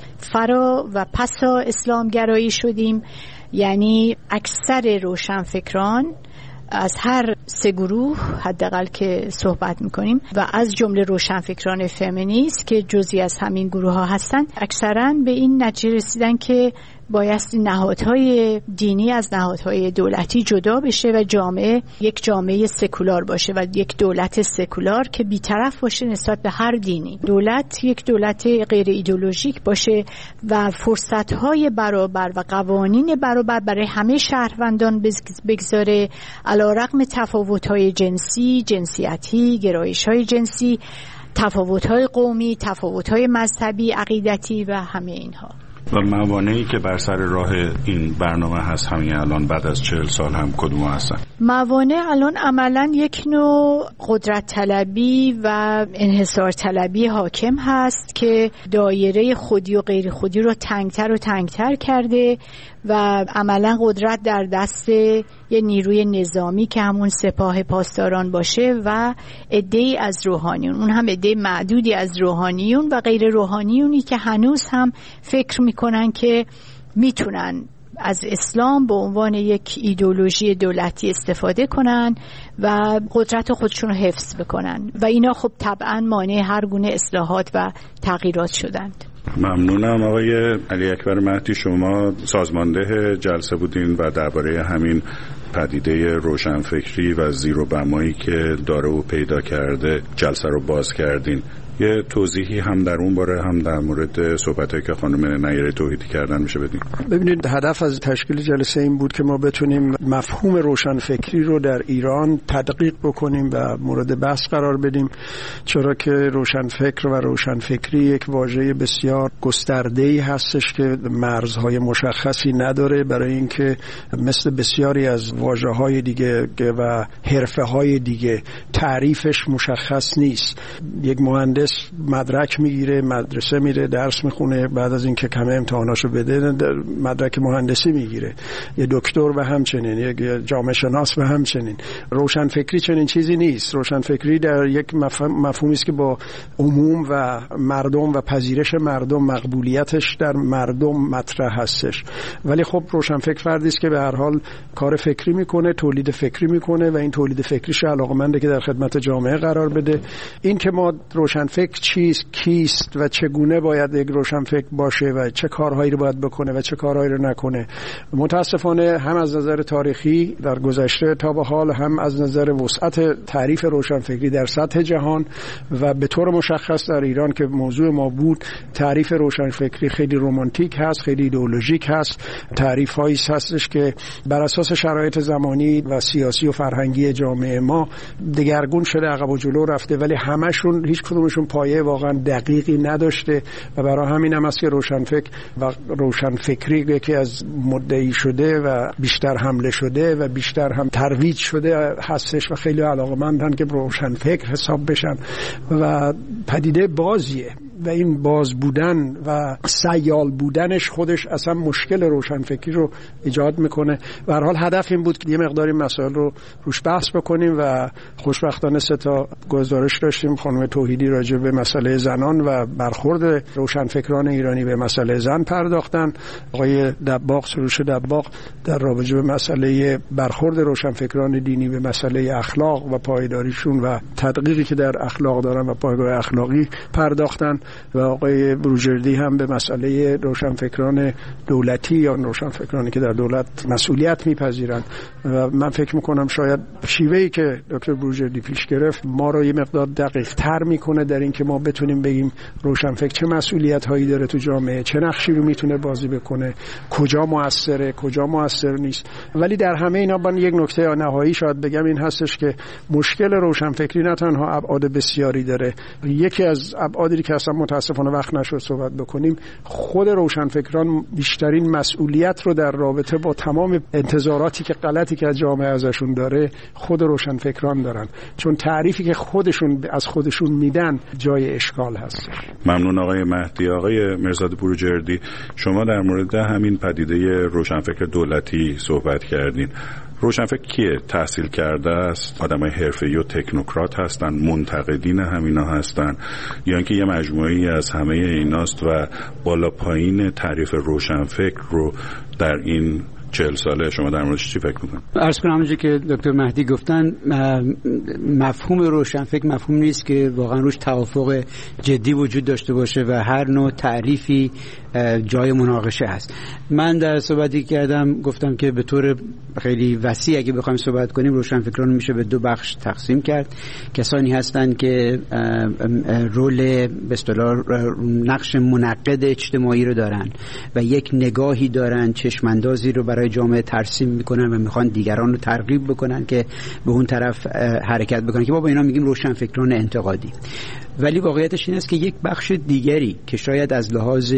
Speaker 20: فرا و پسا اسلامگرایی شدیم، یعنی اکثر روشنفکران از هر 3 گروه حداقل که صحبت میکنیم و از جمله روشنفکران فمینیست که جزئی از همین گروه ها هستن، اکثرا به این نتیجه رسیدن که بایستی نهادهای دینی از نهادهای دولتی جدا بشه و جامعه یک جامعه سکولار باشه و یک دولت سکولار که بی‌طرف باشه نسبت به هر دینی. دولت یک دولت غیر ایدئولوژیک باشه و فرصت‌های برابر و قوانین برابر برای همه شهروندان بگذاره، علی‌رغم تفاوت‌های جنسی، جنسیتی، گرایش‌های جنسی، تفاوت‌های قومی، تفاوت‌های مذهبی، عقیدتی و همه اینها.
Speaker 19: و موانعی که بر سر راه این برنامه هست همین الان بعد از 40 سال هم کدوم هستن؟
Speaker 20: موانع الان عملا یک نوع قدرت طلبی و انحصار طلبی حاکم هست که دایره خودی و غیر خودی رو تنگتر و تنگتر کرده و عملا قدرت در دست یه نیروی نظامی که همون سپاه پاسداران باشه و عده‌ای از روحانیون، اون هم عده معدودی از روحانیون و غیر روحانیونی که هنوز هم فکر میکنن که میتونن از اسلام به عنوان یک ایدئولوژی دولتی استفاده کنن و قدرت خودشون رو حفظ بکنن و اینا خب طبعا مانع هر گونه اصلاحات و تغییرات شدند.
Speaker 19: ممنونم آقای علی اکبر مهدی، شما سازمانده جلسه بودین و درباره همین پدیده روشنفکری و زیر و بمایی که داره و پیدا کرده جلسه رو باز کردین. یه توضیحی هم در اون باره هم در مورد صحبتایی که خانم نیر توحیدی کردن میشه بدین؟
Speaker 21: ببینید، هدف از تشکیل جلسه این بود که ما بتونیم مفهوم روشنفکری رو در ایران تدقیق بکنیم و مورد بحث قرار بدیم، چرا که روشنفکر و روشنفکری یک واژه بسیار گسترده‌ای هستش که مرزهای مشخصی نداره، برای اینکه مثل بسیاری از واژه‌های دیگه و حرفه‌های دیگه تعریفش مشخص نیست. یک مهندس مدرک میگیره، مدرسه میره، درس میخونه، بعد از اینکه کمه امتحاناشو بده مدرک مهندسی میگیره، یه دکتر و همچنین، یک جامعه شناس و همچنین. روشنفکری چنین چیزی نیست. روشنفکری در یک مفهومی است که با عموم و مردم و پذیرش مردم، مقبولیتش در مردم مطرح هستش. ولی خب روشنفکر فردی است که به هر حال کار فکری میکنه، تولید فکری میکنه و این تولید فکریش علاقمنده که در خدمت جامعه قرار بده. این که ما روشنفکر چیست، کیست و چگونه باید یک روشنفکر باشه و چه کارهایی رو باید بکنه و چه کارهایی رو نکنه، متاسفانه هم از نظر تاریخی در گذشته تا به حال، هم از نظر وسعت تعریف روشنفکری در سطح جهان و به طور مشخص در ایران که موضوع ما بود، تعریف روشنفکری خیلی رمانتیک هست، خیلی ایدئولوژیک هست. تعریف‌هایی هستش که بر اساس شرایط زمانی و سیاسی و فرهنگی جامعه ما دگرگون شده، عقب و جلو رفته، ولی همشون هیچ کدومشون پایه واقعا دقیقی نداشته و برای همین هم است که روشنفکر و روشنفکری که از مدعی شده و بیشتر حمله شده و بیشتر هم ترویج شده هستش و خیلی علاقه‌مندن که روشنفکر حساب بشن و پدیده بازیه و این باز بودن و سیال بودنش خودش اصلا مشکل روشنفکری رو ایجاد میکنه. به هر حال هدف این بود که یه مقداری مسائل رو روش بحث بکنیم و خوشبختانه 3 تا گزارش داشتیم. خانم توحیدی راجع به مسئله زنان و برخورد روشنفکران ایرانی به مسئله زن پرداختن. آقای دباغ، سروش دباغ، در رابطه به مسئله برخورد روشنفکران دینی به مسئله اخلاق و پایداریشون و تدقیقی که در اخلاق دارن و پایگاه اخلاقی پرداختن و آقای بروجردی هم به مسئله روشنفکران دولتی یا روشنفکرانی که در دولت مسئولیت میپذیرن و من فکر میکنم شاید شیوهی که دکتر بروجردی پیش گرفت ما رو یه مقدار دقیق تر میکنه در این که ما بتونیم بگیم روشنفکر چه مسئولیت هایی داره تو جامعه، چه نقشی رو میتونه بازی بکنه، کجا موثره، کجا موثر نیست. ولی در همه اینا من یک نکته نهایی شاید بگم این هستش که مشکل روشنفکری نه تنها ابعاد بسیاری داره. یکی از ابعادی که اصلا متاسفانه وقت نشد صحبت بکنیم، خود روشنفکران بیشترین مسئولیت رو در رابطه با تمام انتظاراتی که غلطی که از جامعه ازشون داره خود روشنفکران دارن، چون تعریفی که خودشون از خودشون میدن جای اشکال هست.
Speaker 19: ممنون آقای مهدی. آقای مرزاد بروجردی، شما در مورد همین پدیده روشنفکر دولتی صحبت کردین. روشنفکر کیه؟ تحصیل کرده است، آدمای حرفه‌ای و تکنوکرات هستن، منتقدین همینا هستن، یا اینکه یه مجموعه‌ای از همه ایناست و بالا پایین تعریف روشنفکر رو در این 40 ساله شما در موردش چی فکر می‌کنید؟
Speaker 6: عرض کنم همونجوری که دکتر مهدی گفتن، مفهوم روشنفکر مفهوم نیست که واقعا روش توافق جدی وجود داشته باشه و هر نوع تعریفی جای مناقشه هست. من در صحبتی کردم گفتم که به طور خیلی وسیع اگه بخوایم صحبت کنیم روشنفکران میشه به 2 بخش تقسیم کرد. کسانی هستند که رول به اصطلاح نقش منقد اجتماعی رو دارن و یک نگاهی دارن، چشماندازی رو برای جامعه ترسیم میکنن و میخوان دیگران رو ترغیب بکنن که به اون طرف حرکت بکنن، که ما با اینا میگیم روشنفکران انتقادی. ولی واقعیتش این است که یک بخش دیگری که شاید از لحاظ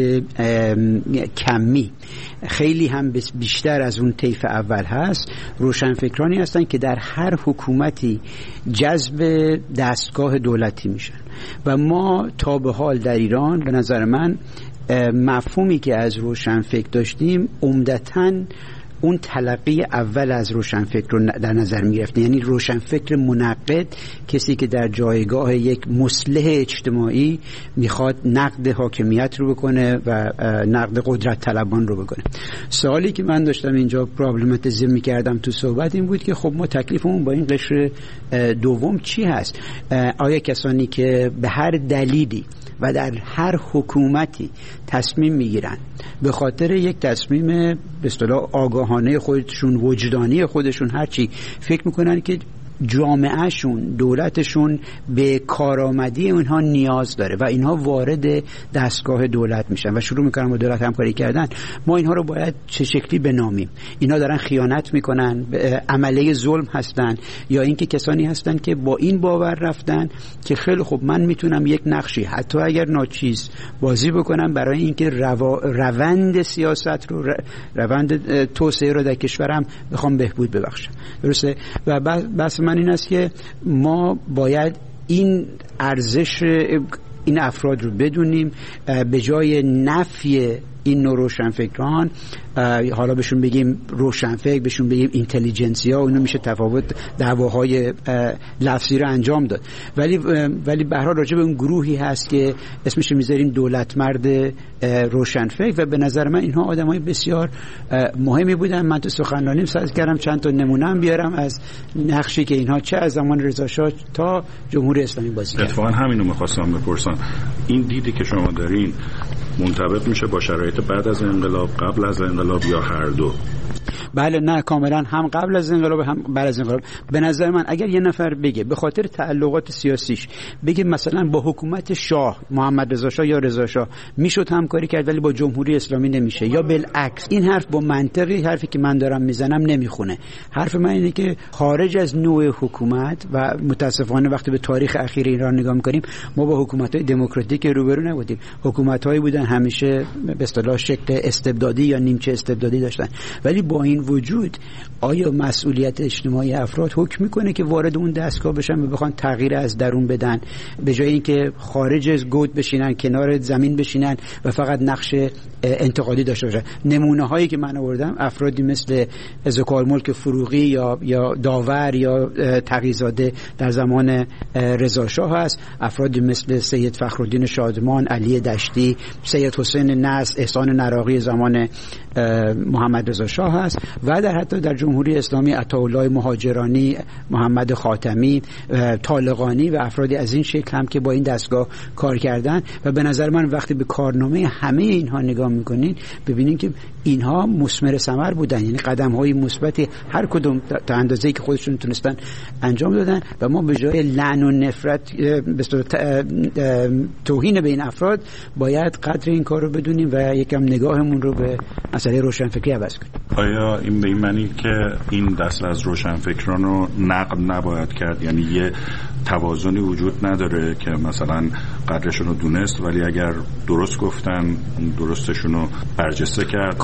Speaker 6: کمی خیلی هم بیشتر از اون طیف اول هست، روشنفکرانی هستن که در هر حکومتی جذب دستگاه دولتی میشن و ما تا به حال در ایران به نظر من مفهومی که از روشنفکر داشتیم عمدتاً اون تلقی اول از روشنفکر رو در نظر می‌گرفتیم، یعنی روشنفکر منقد، کسی که در جایگاه یک مصلح اجتماعی میخواد نقد حاکمیت رو بکنه و نقد قدرت طلبان رو بکنه. سوالی که من داشتم اینجا پرابلماتیزه می‌کردم تو صحبت این بود که خب ما تکلیفمون با این قشر دوم چی هست؟ آیا کسانی که به هر دلیلی و در هر حکومتی تصمیم میگیرن به خاطر یک تصمیم به اصطلاح آگاهانه خودشون، وجدانی خودشون، هرچی فکر میکنن که جامعهشون، دولتشون به کارآمدی اونها نیاز داره و اینها وارد دستگاه دولت میشن و شروع میکنن با دولت همکاری کردن، ما اینها رو باید چه شکلی بنامیم؟ اینا دارن خیانت میکنن، عمله ظلم هستن، یا اینکه کسانی هستن که با این باور رفتن که خیلی خوب من میتونم یک نقشی حتی اگر ناچیز بازی بکنم برای اینکه روند سیاست رو، روند توسعه رو در کشورم بخوام بهبود ببخشم. درسته؟ و بس من این است که ما باید این ارزش این افراد رو بدونیم، به جای نفی این نوع روشنفکران حالا بهشون بگیم روشنفکر، بهشون بگیم اینتلیجنسیا، اونو میشه تفاوت دعواهای لفظی رو انجام داد. ولی به هر حال راجع به اون گروهی هست که اسمش میذاریم دولت مرد روشنفکر و به نظر من اینها آدمای بسیار مهمی بودن. من تو سخنرانیم سعی کردم چند تا نمونه بیارم از نقشی که اینها چه از زمان رضا شاه تا جمهوری اسلامی بازی کردن.
Speaker 19: اتفاقا همینو می‌خواستم بپرسم، این دیدی که شما دارین منطبق میشه با شرایط بعد از انقلاب، قبل از انقلاب یا هر دو؟
Speaker 6: بله نه، کاملا هم قبل از انقلاب هم بعد از انقلاب. به نظر من اگر یه نفر بگه به خاطر تعلقات سیاسیش بگه مثلا با حکومت شاه، محمد رضا شاه یا رضا شاه میشد همکاری کرد ولی با جمهوری اسلامی نمیشه، یا بالعکس، این حرف با منطقی حرفی که من دارم میزنم نمیخونه. حرف من اینه که خارج از نوع حکومت و متاسفانه وقتی به تاریخ اخیر ایران نگاه میکنیم ما با حکومت‌های دموکراتیک روبرو نبودیم. حکومت‌هایی بودن همیشه به اصطلاح شکل استبدادی یا نیمچه استبدادی داشتن. ولی با این وجود آیا مسئولیت اجتماعی افراد حکم میکنه که وارد اون دستگاه بشن و بخوان تغییر از درون بدن، به جای اینکه خارج از گود بشینن، کنار زمین بشینن و فقط نقش انتقادی داشته باشن؟ نمونه هایی که من آوردم افرادی مثل ذوالملک فروغی یا داور یا تقی‌زاده در زمان رضا شاه هست، افرادی مثل سید فخرالدین شادمان، علی دشتی، سید حسین نصر، احسان نراقی زمان محمد رضا شاه هست و حتی در جمهوری اسلامی عطاالله مهاجرانی، محمد خاتمی، طالقانی و افرادی از این شکل هم که با این دستگاه کار کردن. و به نظر من وقتی به کارنامه همه اینها نگاه میکنین ببینین که اینها مثمر ثمر بودن، یعنی قدم‌های مثبتی هر کدوم تا اندازه‌ای که خودشون تونستن انجام دادن و ما به جای لعن و نفرت توهین به این افراد باید قدر این کار رو بدونیم و یکم نگاهمون رو به مسئله روشنفکری عوض کنیم.
Speaker 19: آیا این به این معنی که این دست از روشنفکران رو نقد نباید کرد؟ یعنی یه توازنی وجود نداره که مثلا قدرشون رو دونست ولی اگر درست گفتن درستشون رو برجسته کرد؟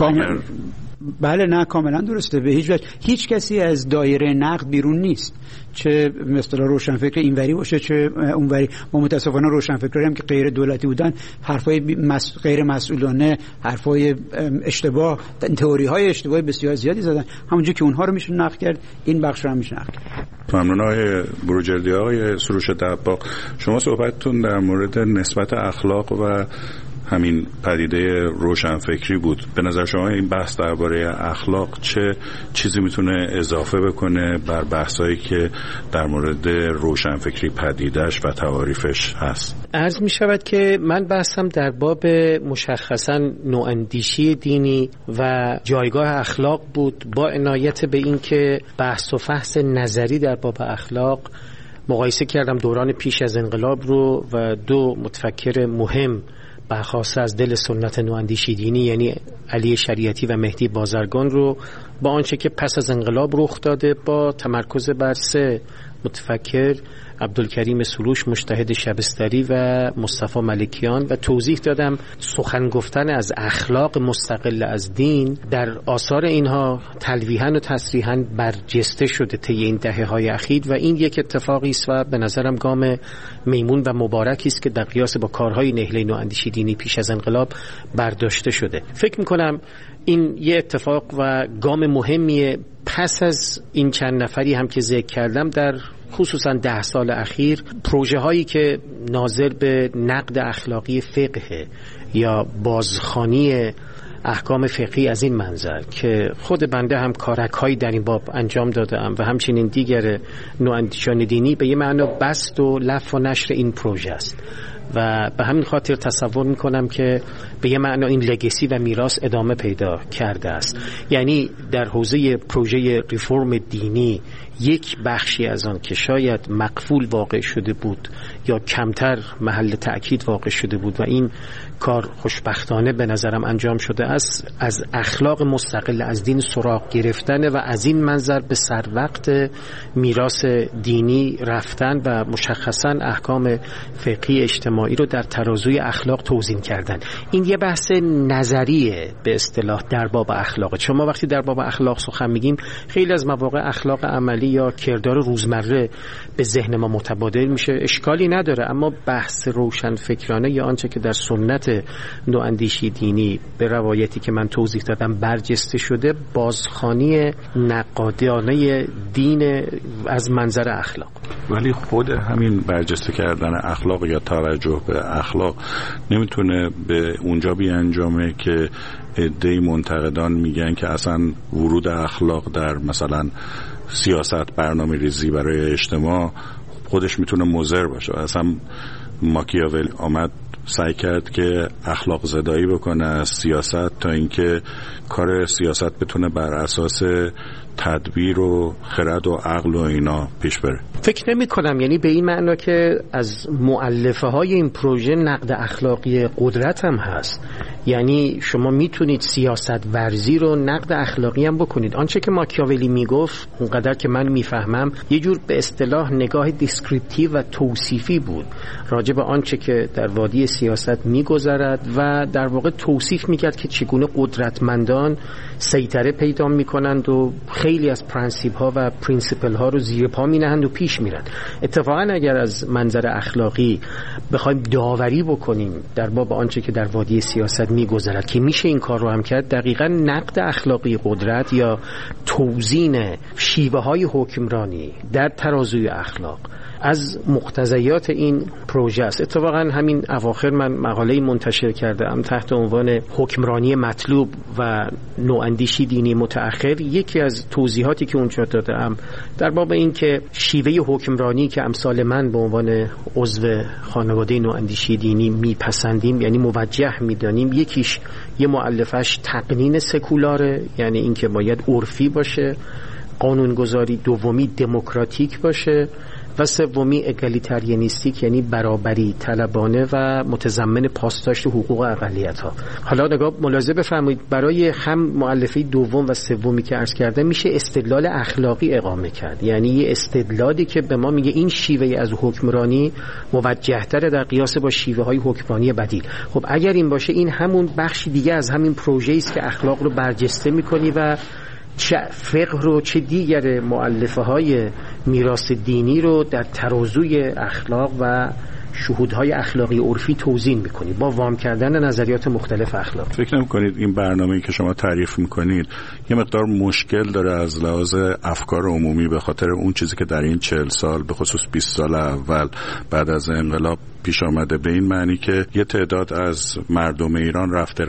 Speaker 6: بله نه، کاملا درسته. به هیچ وجه هیچ کسی از دایره نقد بیرون نیست، چه مثلا روشنفکر اینوری باشه چه اونوری. ما متاسفانه روشنفکرایی هم که غیر دولتی بودن حرفای غیر مسئولانه، حرفای اشتباه، تئوری‌های اشتباهی بسیار زیادی زدن. همونجوری که اونها رو میشه نقد کرد این بخش رو هم میشه نقد کرد.
Speaker 19: ممنون آقای بروجردی. آقای سروش دباغ، شما صحبتتون در مورد نسبت اخلاق و همین پدیده روشنفکری بود. به نظر شما این بحث درباره اخلاق چه چیزی میتونه اضافه بکنه بر بحثایی که در مورد روشنفکری پدیدهش و تعاریفش هست؟
Speaker 2: عرض می شود که من بحثم در باب مشخصا نواندیشی دینی و جایگاه اخلاق بود، با عنایت به این که بحث و فحص نظری در باب اخلاق مقایسه کردم دوران پیش از انقلاب رو و دو متفکر مهم برخواسته از دل سنت نواندیشی دینی یعنی علی شریعتی و مهدی بازرگان رو با آنچه که پس از انقلاب رخ داده با تمرکز بر سه متفکر عبدالکریم سروش، مجتهد شبستری و مصطفی ملکیان و توضیح دادم سخن گفتن از اخلاق مستقل از دین در آثار اینها تلویحاً و تصریحاً برجسته شده طی این دهه‌های اخیر و این یک اتفاقی است و به نظرم گام میمون و مبارکی است که در قیاس با کارهای نهله نواندیشی دینی پیش از انقلاب برداشته شده. فکر می‌کنم این یه اتفاق و گام مهمیه. پس از این چند نفری هم که ذکر کردم در خصوصا 10 سال اخیر پروژه هایی که ناظر به نقد اخلاقی فقه یا بازخوانی احکام فقهی از این منظر که خود بنده هم کارک هایی در این باب انجام دادم و همچنین دیگر نواندیشان دینی به یه معنا بست و لف و نشر این پروژه است و به همین خاطر تصور میکنم که به یه معنا این لگسی و میراث ادامه پیدا کرده است. یعنی در حوزه پروژه ریفرم دینی یک بخشی از آن که شاید مقفول واقع شده بود یا کمتر محل تأکید واقع شده بود و این کار خوشبختانه به نظرم انجام شده است، از اخلاق مستقل از دین سراغ گرفتن و از این منظر به سر وقت میراث دینی رفتن و مشخصا احکام فقهی اجتماعی اجتماعی رو در ترازوی اخلاق توزین کردن. این یه بحث نظریه به اصطلاح در باب اخلاق. شما وقتی در باب اخلاق سخن میگیم خیلی از مواقع اخلاق عملی یا کردار روزمره به ذهن ما متبادر میشه، اشکالی نداره، اما بحث روشن فکرانه یا آنچه که در سنت نواندیشی دینی به روایتی که من توضیح دادم برجسته شده، بازخوانی نقادانه دین از منظر اخلاق.
Speaker 19: ولی خود همین برجسته کردن اخلاق یا توجه به اخلاق نمیتونه به اونجا بیانجامه که عده‌ای منتقدان میگن که اصلا ورود اخلاق در مثلا سیاست، برنامه ریزی برای اجتماع خودش میتونه مضر باشه. اصلا ماکیاولی آمد سعی کرد که اخلاق زدایی بکنه از سیاست تا اینکه کار سیاست بتونه بر اساس تدبیر و خرد و عقل و اینا پیش بره.
Speaker 2: فکر نمی کنم، یعنی به این معنا که از مؤلفه های این پروژه نقد اخلاقی قدرت هم هست. یعنی شما میتونید سیاست ورزی رو نقد اخلاقی هم بکنید. آنچه که ماکیاولی میگفت اونقدر که من میفهمم یه جور به اصطلاح نگاه دیسکریپتیو و توصیفی بود راجع به آنچه که در وادی سیاست میگذرد و در واقع توصیف میکرد که چگونه قدرتمندان سیطره پیدا میکنند و خیلی از پرنسیپ ها و پرینسیپل ها رو زیر پا مینهند و پیش میرن. اتفاقا اگر از منظر اخلاقی بخوایم داوری بکنیم در باب آنچه که در وادی سیاست میگذرد که میشه این کار رو هم کرد، دقیقاً نقد اخلاقی قدرت یا توزین شیوه های حکمرانی در ترازوی اخلاق از مقتضیات این پروژه است. اتفاقا همین اواخر من مقاله‌ای منتشر کردم تحت عنوان حکمرانی مطلوب و نواندیشی دینی متأخر. یکی از توضیحاتی که اونجا دادم در باب این که شیوه حکمرانی که امثال من به عنوان عضو خانواده نواندیشی دینی میپسندیم، یعنی موجه میدانیم، یکیش یه مؤلفش تقنین سکولاره، یعنی این که باید عرفی باشه، قانونگذاری دومی دموکراتیک باشه و سومی اگالیتاریانیستیک، یعنی برابری طلبانه و متضمن پاسداشت حقوق اقلیت‌ها. حالا نگاه ملاحظه بفرمایید، برای هم مؤلفه دوم و سومی که عرض کرده میشه استدلال اخلاقی اقامه کرد، یعنی یه استدلالی که به ما میگه این شیوه از حکمرانی موجه‌تر در قیاس با شیوه های حکمرانی بدیل. خب اگر این باشه، این همون بخشی دیگه از همین پروژه است که اخلاق رو برجسته میکنی و چه فقه رو چه دیگر مؤلفه های میراث دینی رو در ترازوی اخلاق و شهودهای اخلاقی عرفی توزین میکنید با وام کردن نظریات مختلف اخلاق.
Speaker 19: فکر نمی‌کنید این برنامه‌ای که شما تعریف میکنید یه مقدار مشکل داره از لحاظ افکار عمومی به خاطر اون چیزی که در این 40 سال به خصوص 20 سال اول بعد از انقلاب پیش آمده، به این معنی که یه تعداد از مردم ایران رفته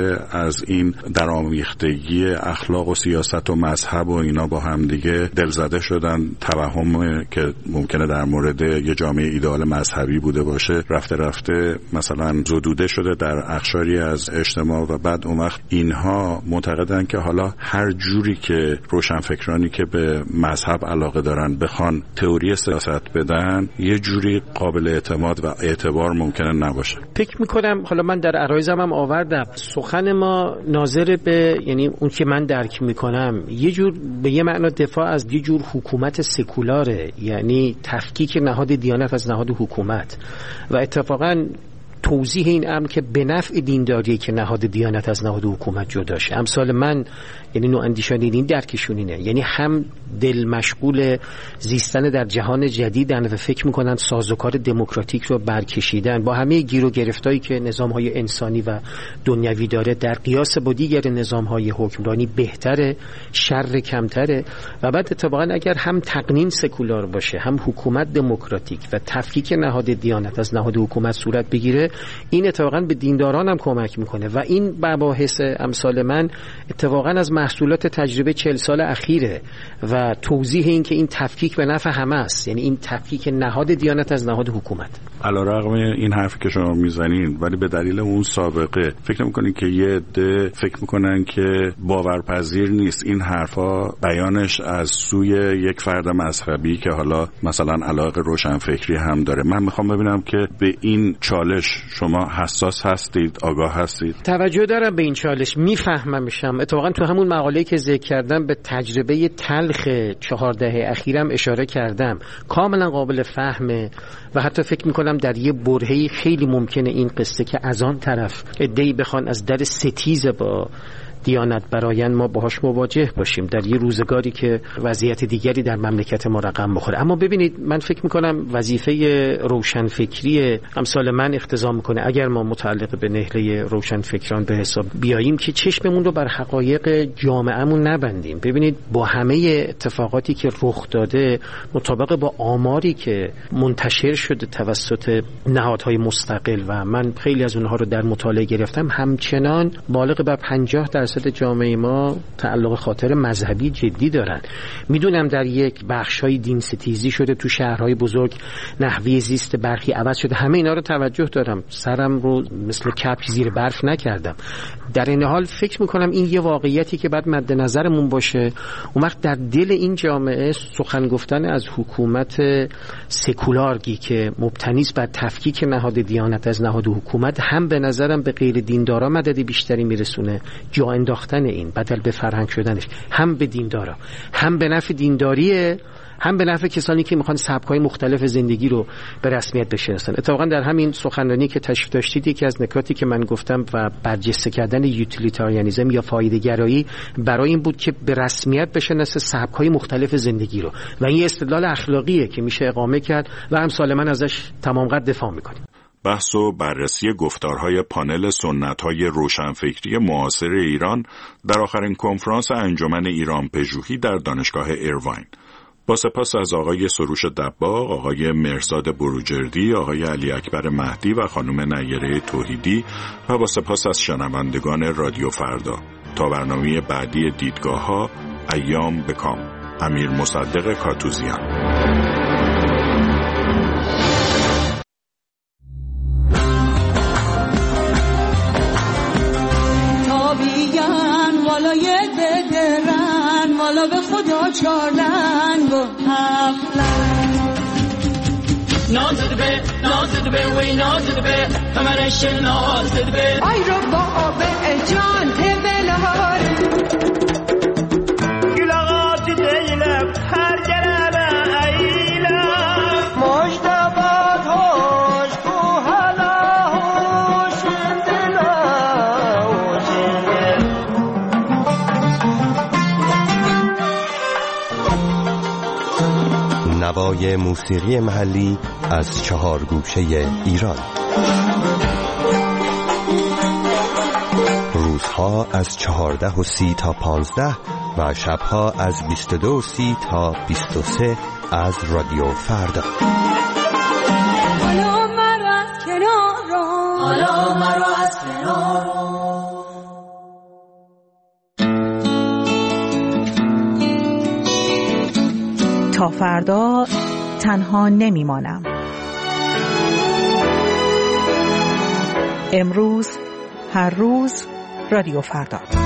Speaker 19: از این درآمیختگی اخلاق و سیاست و مذهب و اینا با هم دیگه دلزده شدن، توهم که ممکنه در مورد یه جامعه ایدئال مذهبی بوده باشه رفته مثلا زدوده شده در اقشاری از اجتماع و بعد اون وقت اینها معتقدن که حالا هر جوری که روشنفکرانی که به مذهب علاقه دارن بخوان تئوری سیاست بدن یه جوری قابل اعتماد و اعتبار ممکنه نباشه.
Speaker 2: فکر میکنم حالا من در عرایزم هم آوردم سخن ما ناظر به، یعنی اون که من درک میکنم یه جور به یه معنا دفاع از یه جور حکومت سکولاره، یعنی تفکیک نهاد دیانت از نهاد حکومت و اتفاقا توضیح این امر که به نفع دینداری که نهاد دیانت از نهاد حکومت جدا شه. امثال من یعنی نواندیشان دین درکشون اینه، یعنی هم دل مشغول زیستن در جهان جدیدن و فکر میکنن سازوکار دموکراتیک رو برکشیدن با همه گیر و گرفتایی که نظام‌های انسانی و دنیوی داره در قیاس با دیگر نظام‌های حکمرانی بهتره، شر کمتره. و بعد اتفاقا اگر هم تقنین سکولار باشه هم حکومت دموکراتیک و تفکیک نهاد دیانت از نهاد حکومت صورت بگیره، این اتفاقا به دینداران هم کمک میکنه و این مباحث امثال من اتفاقا از محصولات تجربه 40 سال اخیره و توضیح این که این تفکیک به نفع همه است، یعنی این تفکیک نهاد دیانت از نهاد حکومت.
Speaker 19: علیرغم این حرفی که شما میزنین ولی به دلیل اون سابقه فکر نمی‌کنید که یه عده فکر می‌کنن که باورپذیر نیست این حرفا بیانش از سوی یک فرد مذهبی که حالا مثلا علاقه روشنفکری هم داره. من میخوام ببینم که به این چالش شما حساس هستید، آگاه هستید؟
Speaker 2: توجه دارم به این چالش، میفهممشم. اتفاقا تو همون مقاله‌ای که ذکر کردم به تجربه تلخ 4 دهه اخیرم اشاره کردم. کاملا قابل فهمه و حتی فکر میکنم در یه برهه‌ای خیلی ممکنه این قصه که از آن طرف عده‌ای بخوان از در ستیز با دیانت برایند ما باهاش مواجه باشیم در یه روزگاری که وضعیت دیگری در مملکت ما رقم بخوره. اما ببینید، من فکر میکنم وظیفه روشنفکری امثال من اقتضا میکنه اگر ما متعلق به نهله روشنفکران به حساب بیاییم که چشممون رو بر حقایق جامعهمون نبندیم. ببینید، با همه اتفاقاتی که رخ داده، مطابق با آماری که منتشر شده توسط نهادهای مستقل و من خیلی از اونها رو در مطالعه گرفتم، همچنان بالغ بر 50% جامعه ما تعلق خاطر مذهبی جدی دارن. میدونم در یک بخشای دین ستیزی شده، تو شهرهای بزرگ نحوه زیست برخی عوض شده، همه اینا رو توجه دارم، سرم رو مثل کپک زیر برف نکردم. در این حال فکر میکنم این یه واقعیتی که بعد مد نظرمون باشه. اون وقت در دل این جامعه سخن گفتن از حکومت سکولارگی که مبتنی است بر تفکیک نهاد دیانت از نهاد حکومت، هم به نظرم به غیر دیندارا مدد بیشتری میرسونه، جا انداختن این بدل به فرهنگ شدنش، هم به دیندارا، هم به نفع دینداریه، هم به نفع کسانی که میخوان سبک‌های مختلف زندگی رو به رسمیت بشناسن. اتفاقا در همین سخنرانی که تشریف داشتید، یکی از نکاتی که من گفتم و برجسته کردن یوتیلیتاریانیسم یا فایده‌گرایی برای این بود که به رسمیت بشناسه سبک‌های مختلف زندگی رو و این استدلال اخلاقیه که میشه اقامه کرد و امثال من ازش تمام قد دفاع میکنیم.
Speaker 19: بحث و بررسی گفتارهای پانل سنت‌های روشنفکری معاصر ایران در آخرین کنفرانس انجمن ایران پژوهی در دانشگاه ایرواین. با سپاس از آقای سروش دباغ، آقای مرزاد بروجردی، آقای علی اکبر مهدی و خانم نیره توحیدی و با سپاس از شنوندگان رادیو فردا. تا برنامه بعدی دیدگاه‌ها، ایام بکام. امیر مصدق کاتوزیان.
Speaker 7: والا به خدا چارلنگ و هفلنگ نازد به وی نازد به همرش نازد به آی رو با آب جان تبلهار گلاغات دیلم هر جرم ایلم مجدبات هوش تو حالا هوش دلا
Speaker 22: نوای موسیقی محلی از 4 گوشه ایران. روزها از 14:30 تا 15 و شبها از 22:30 تا 23 از رادیو فردا.
Speaker 7: حالا مرا از کنار رو، حالا مرا از کنار رو.
Speaker 23: تا فردا تنها نمیمانم. امروز، هر روز، رادیو فردا.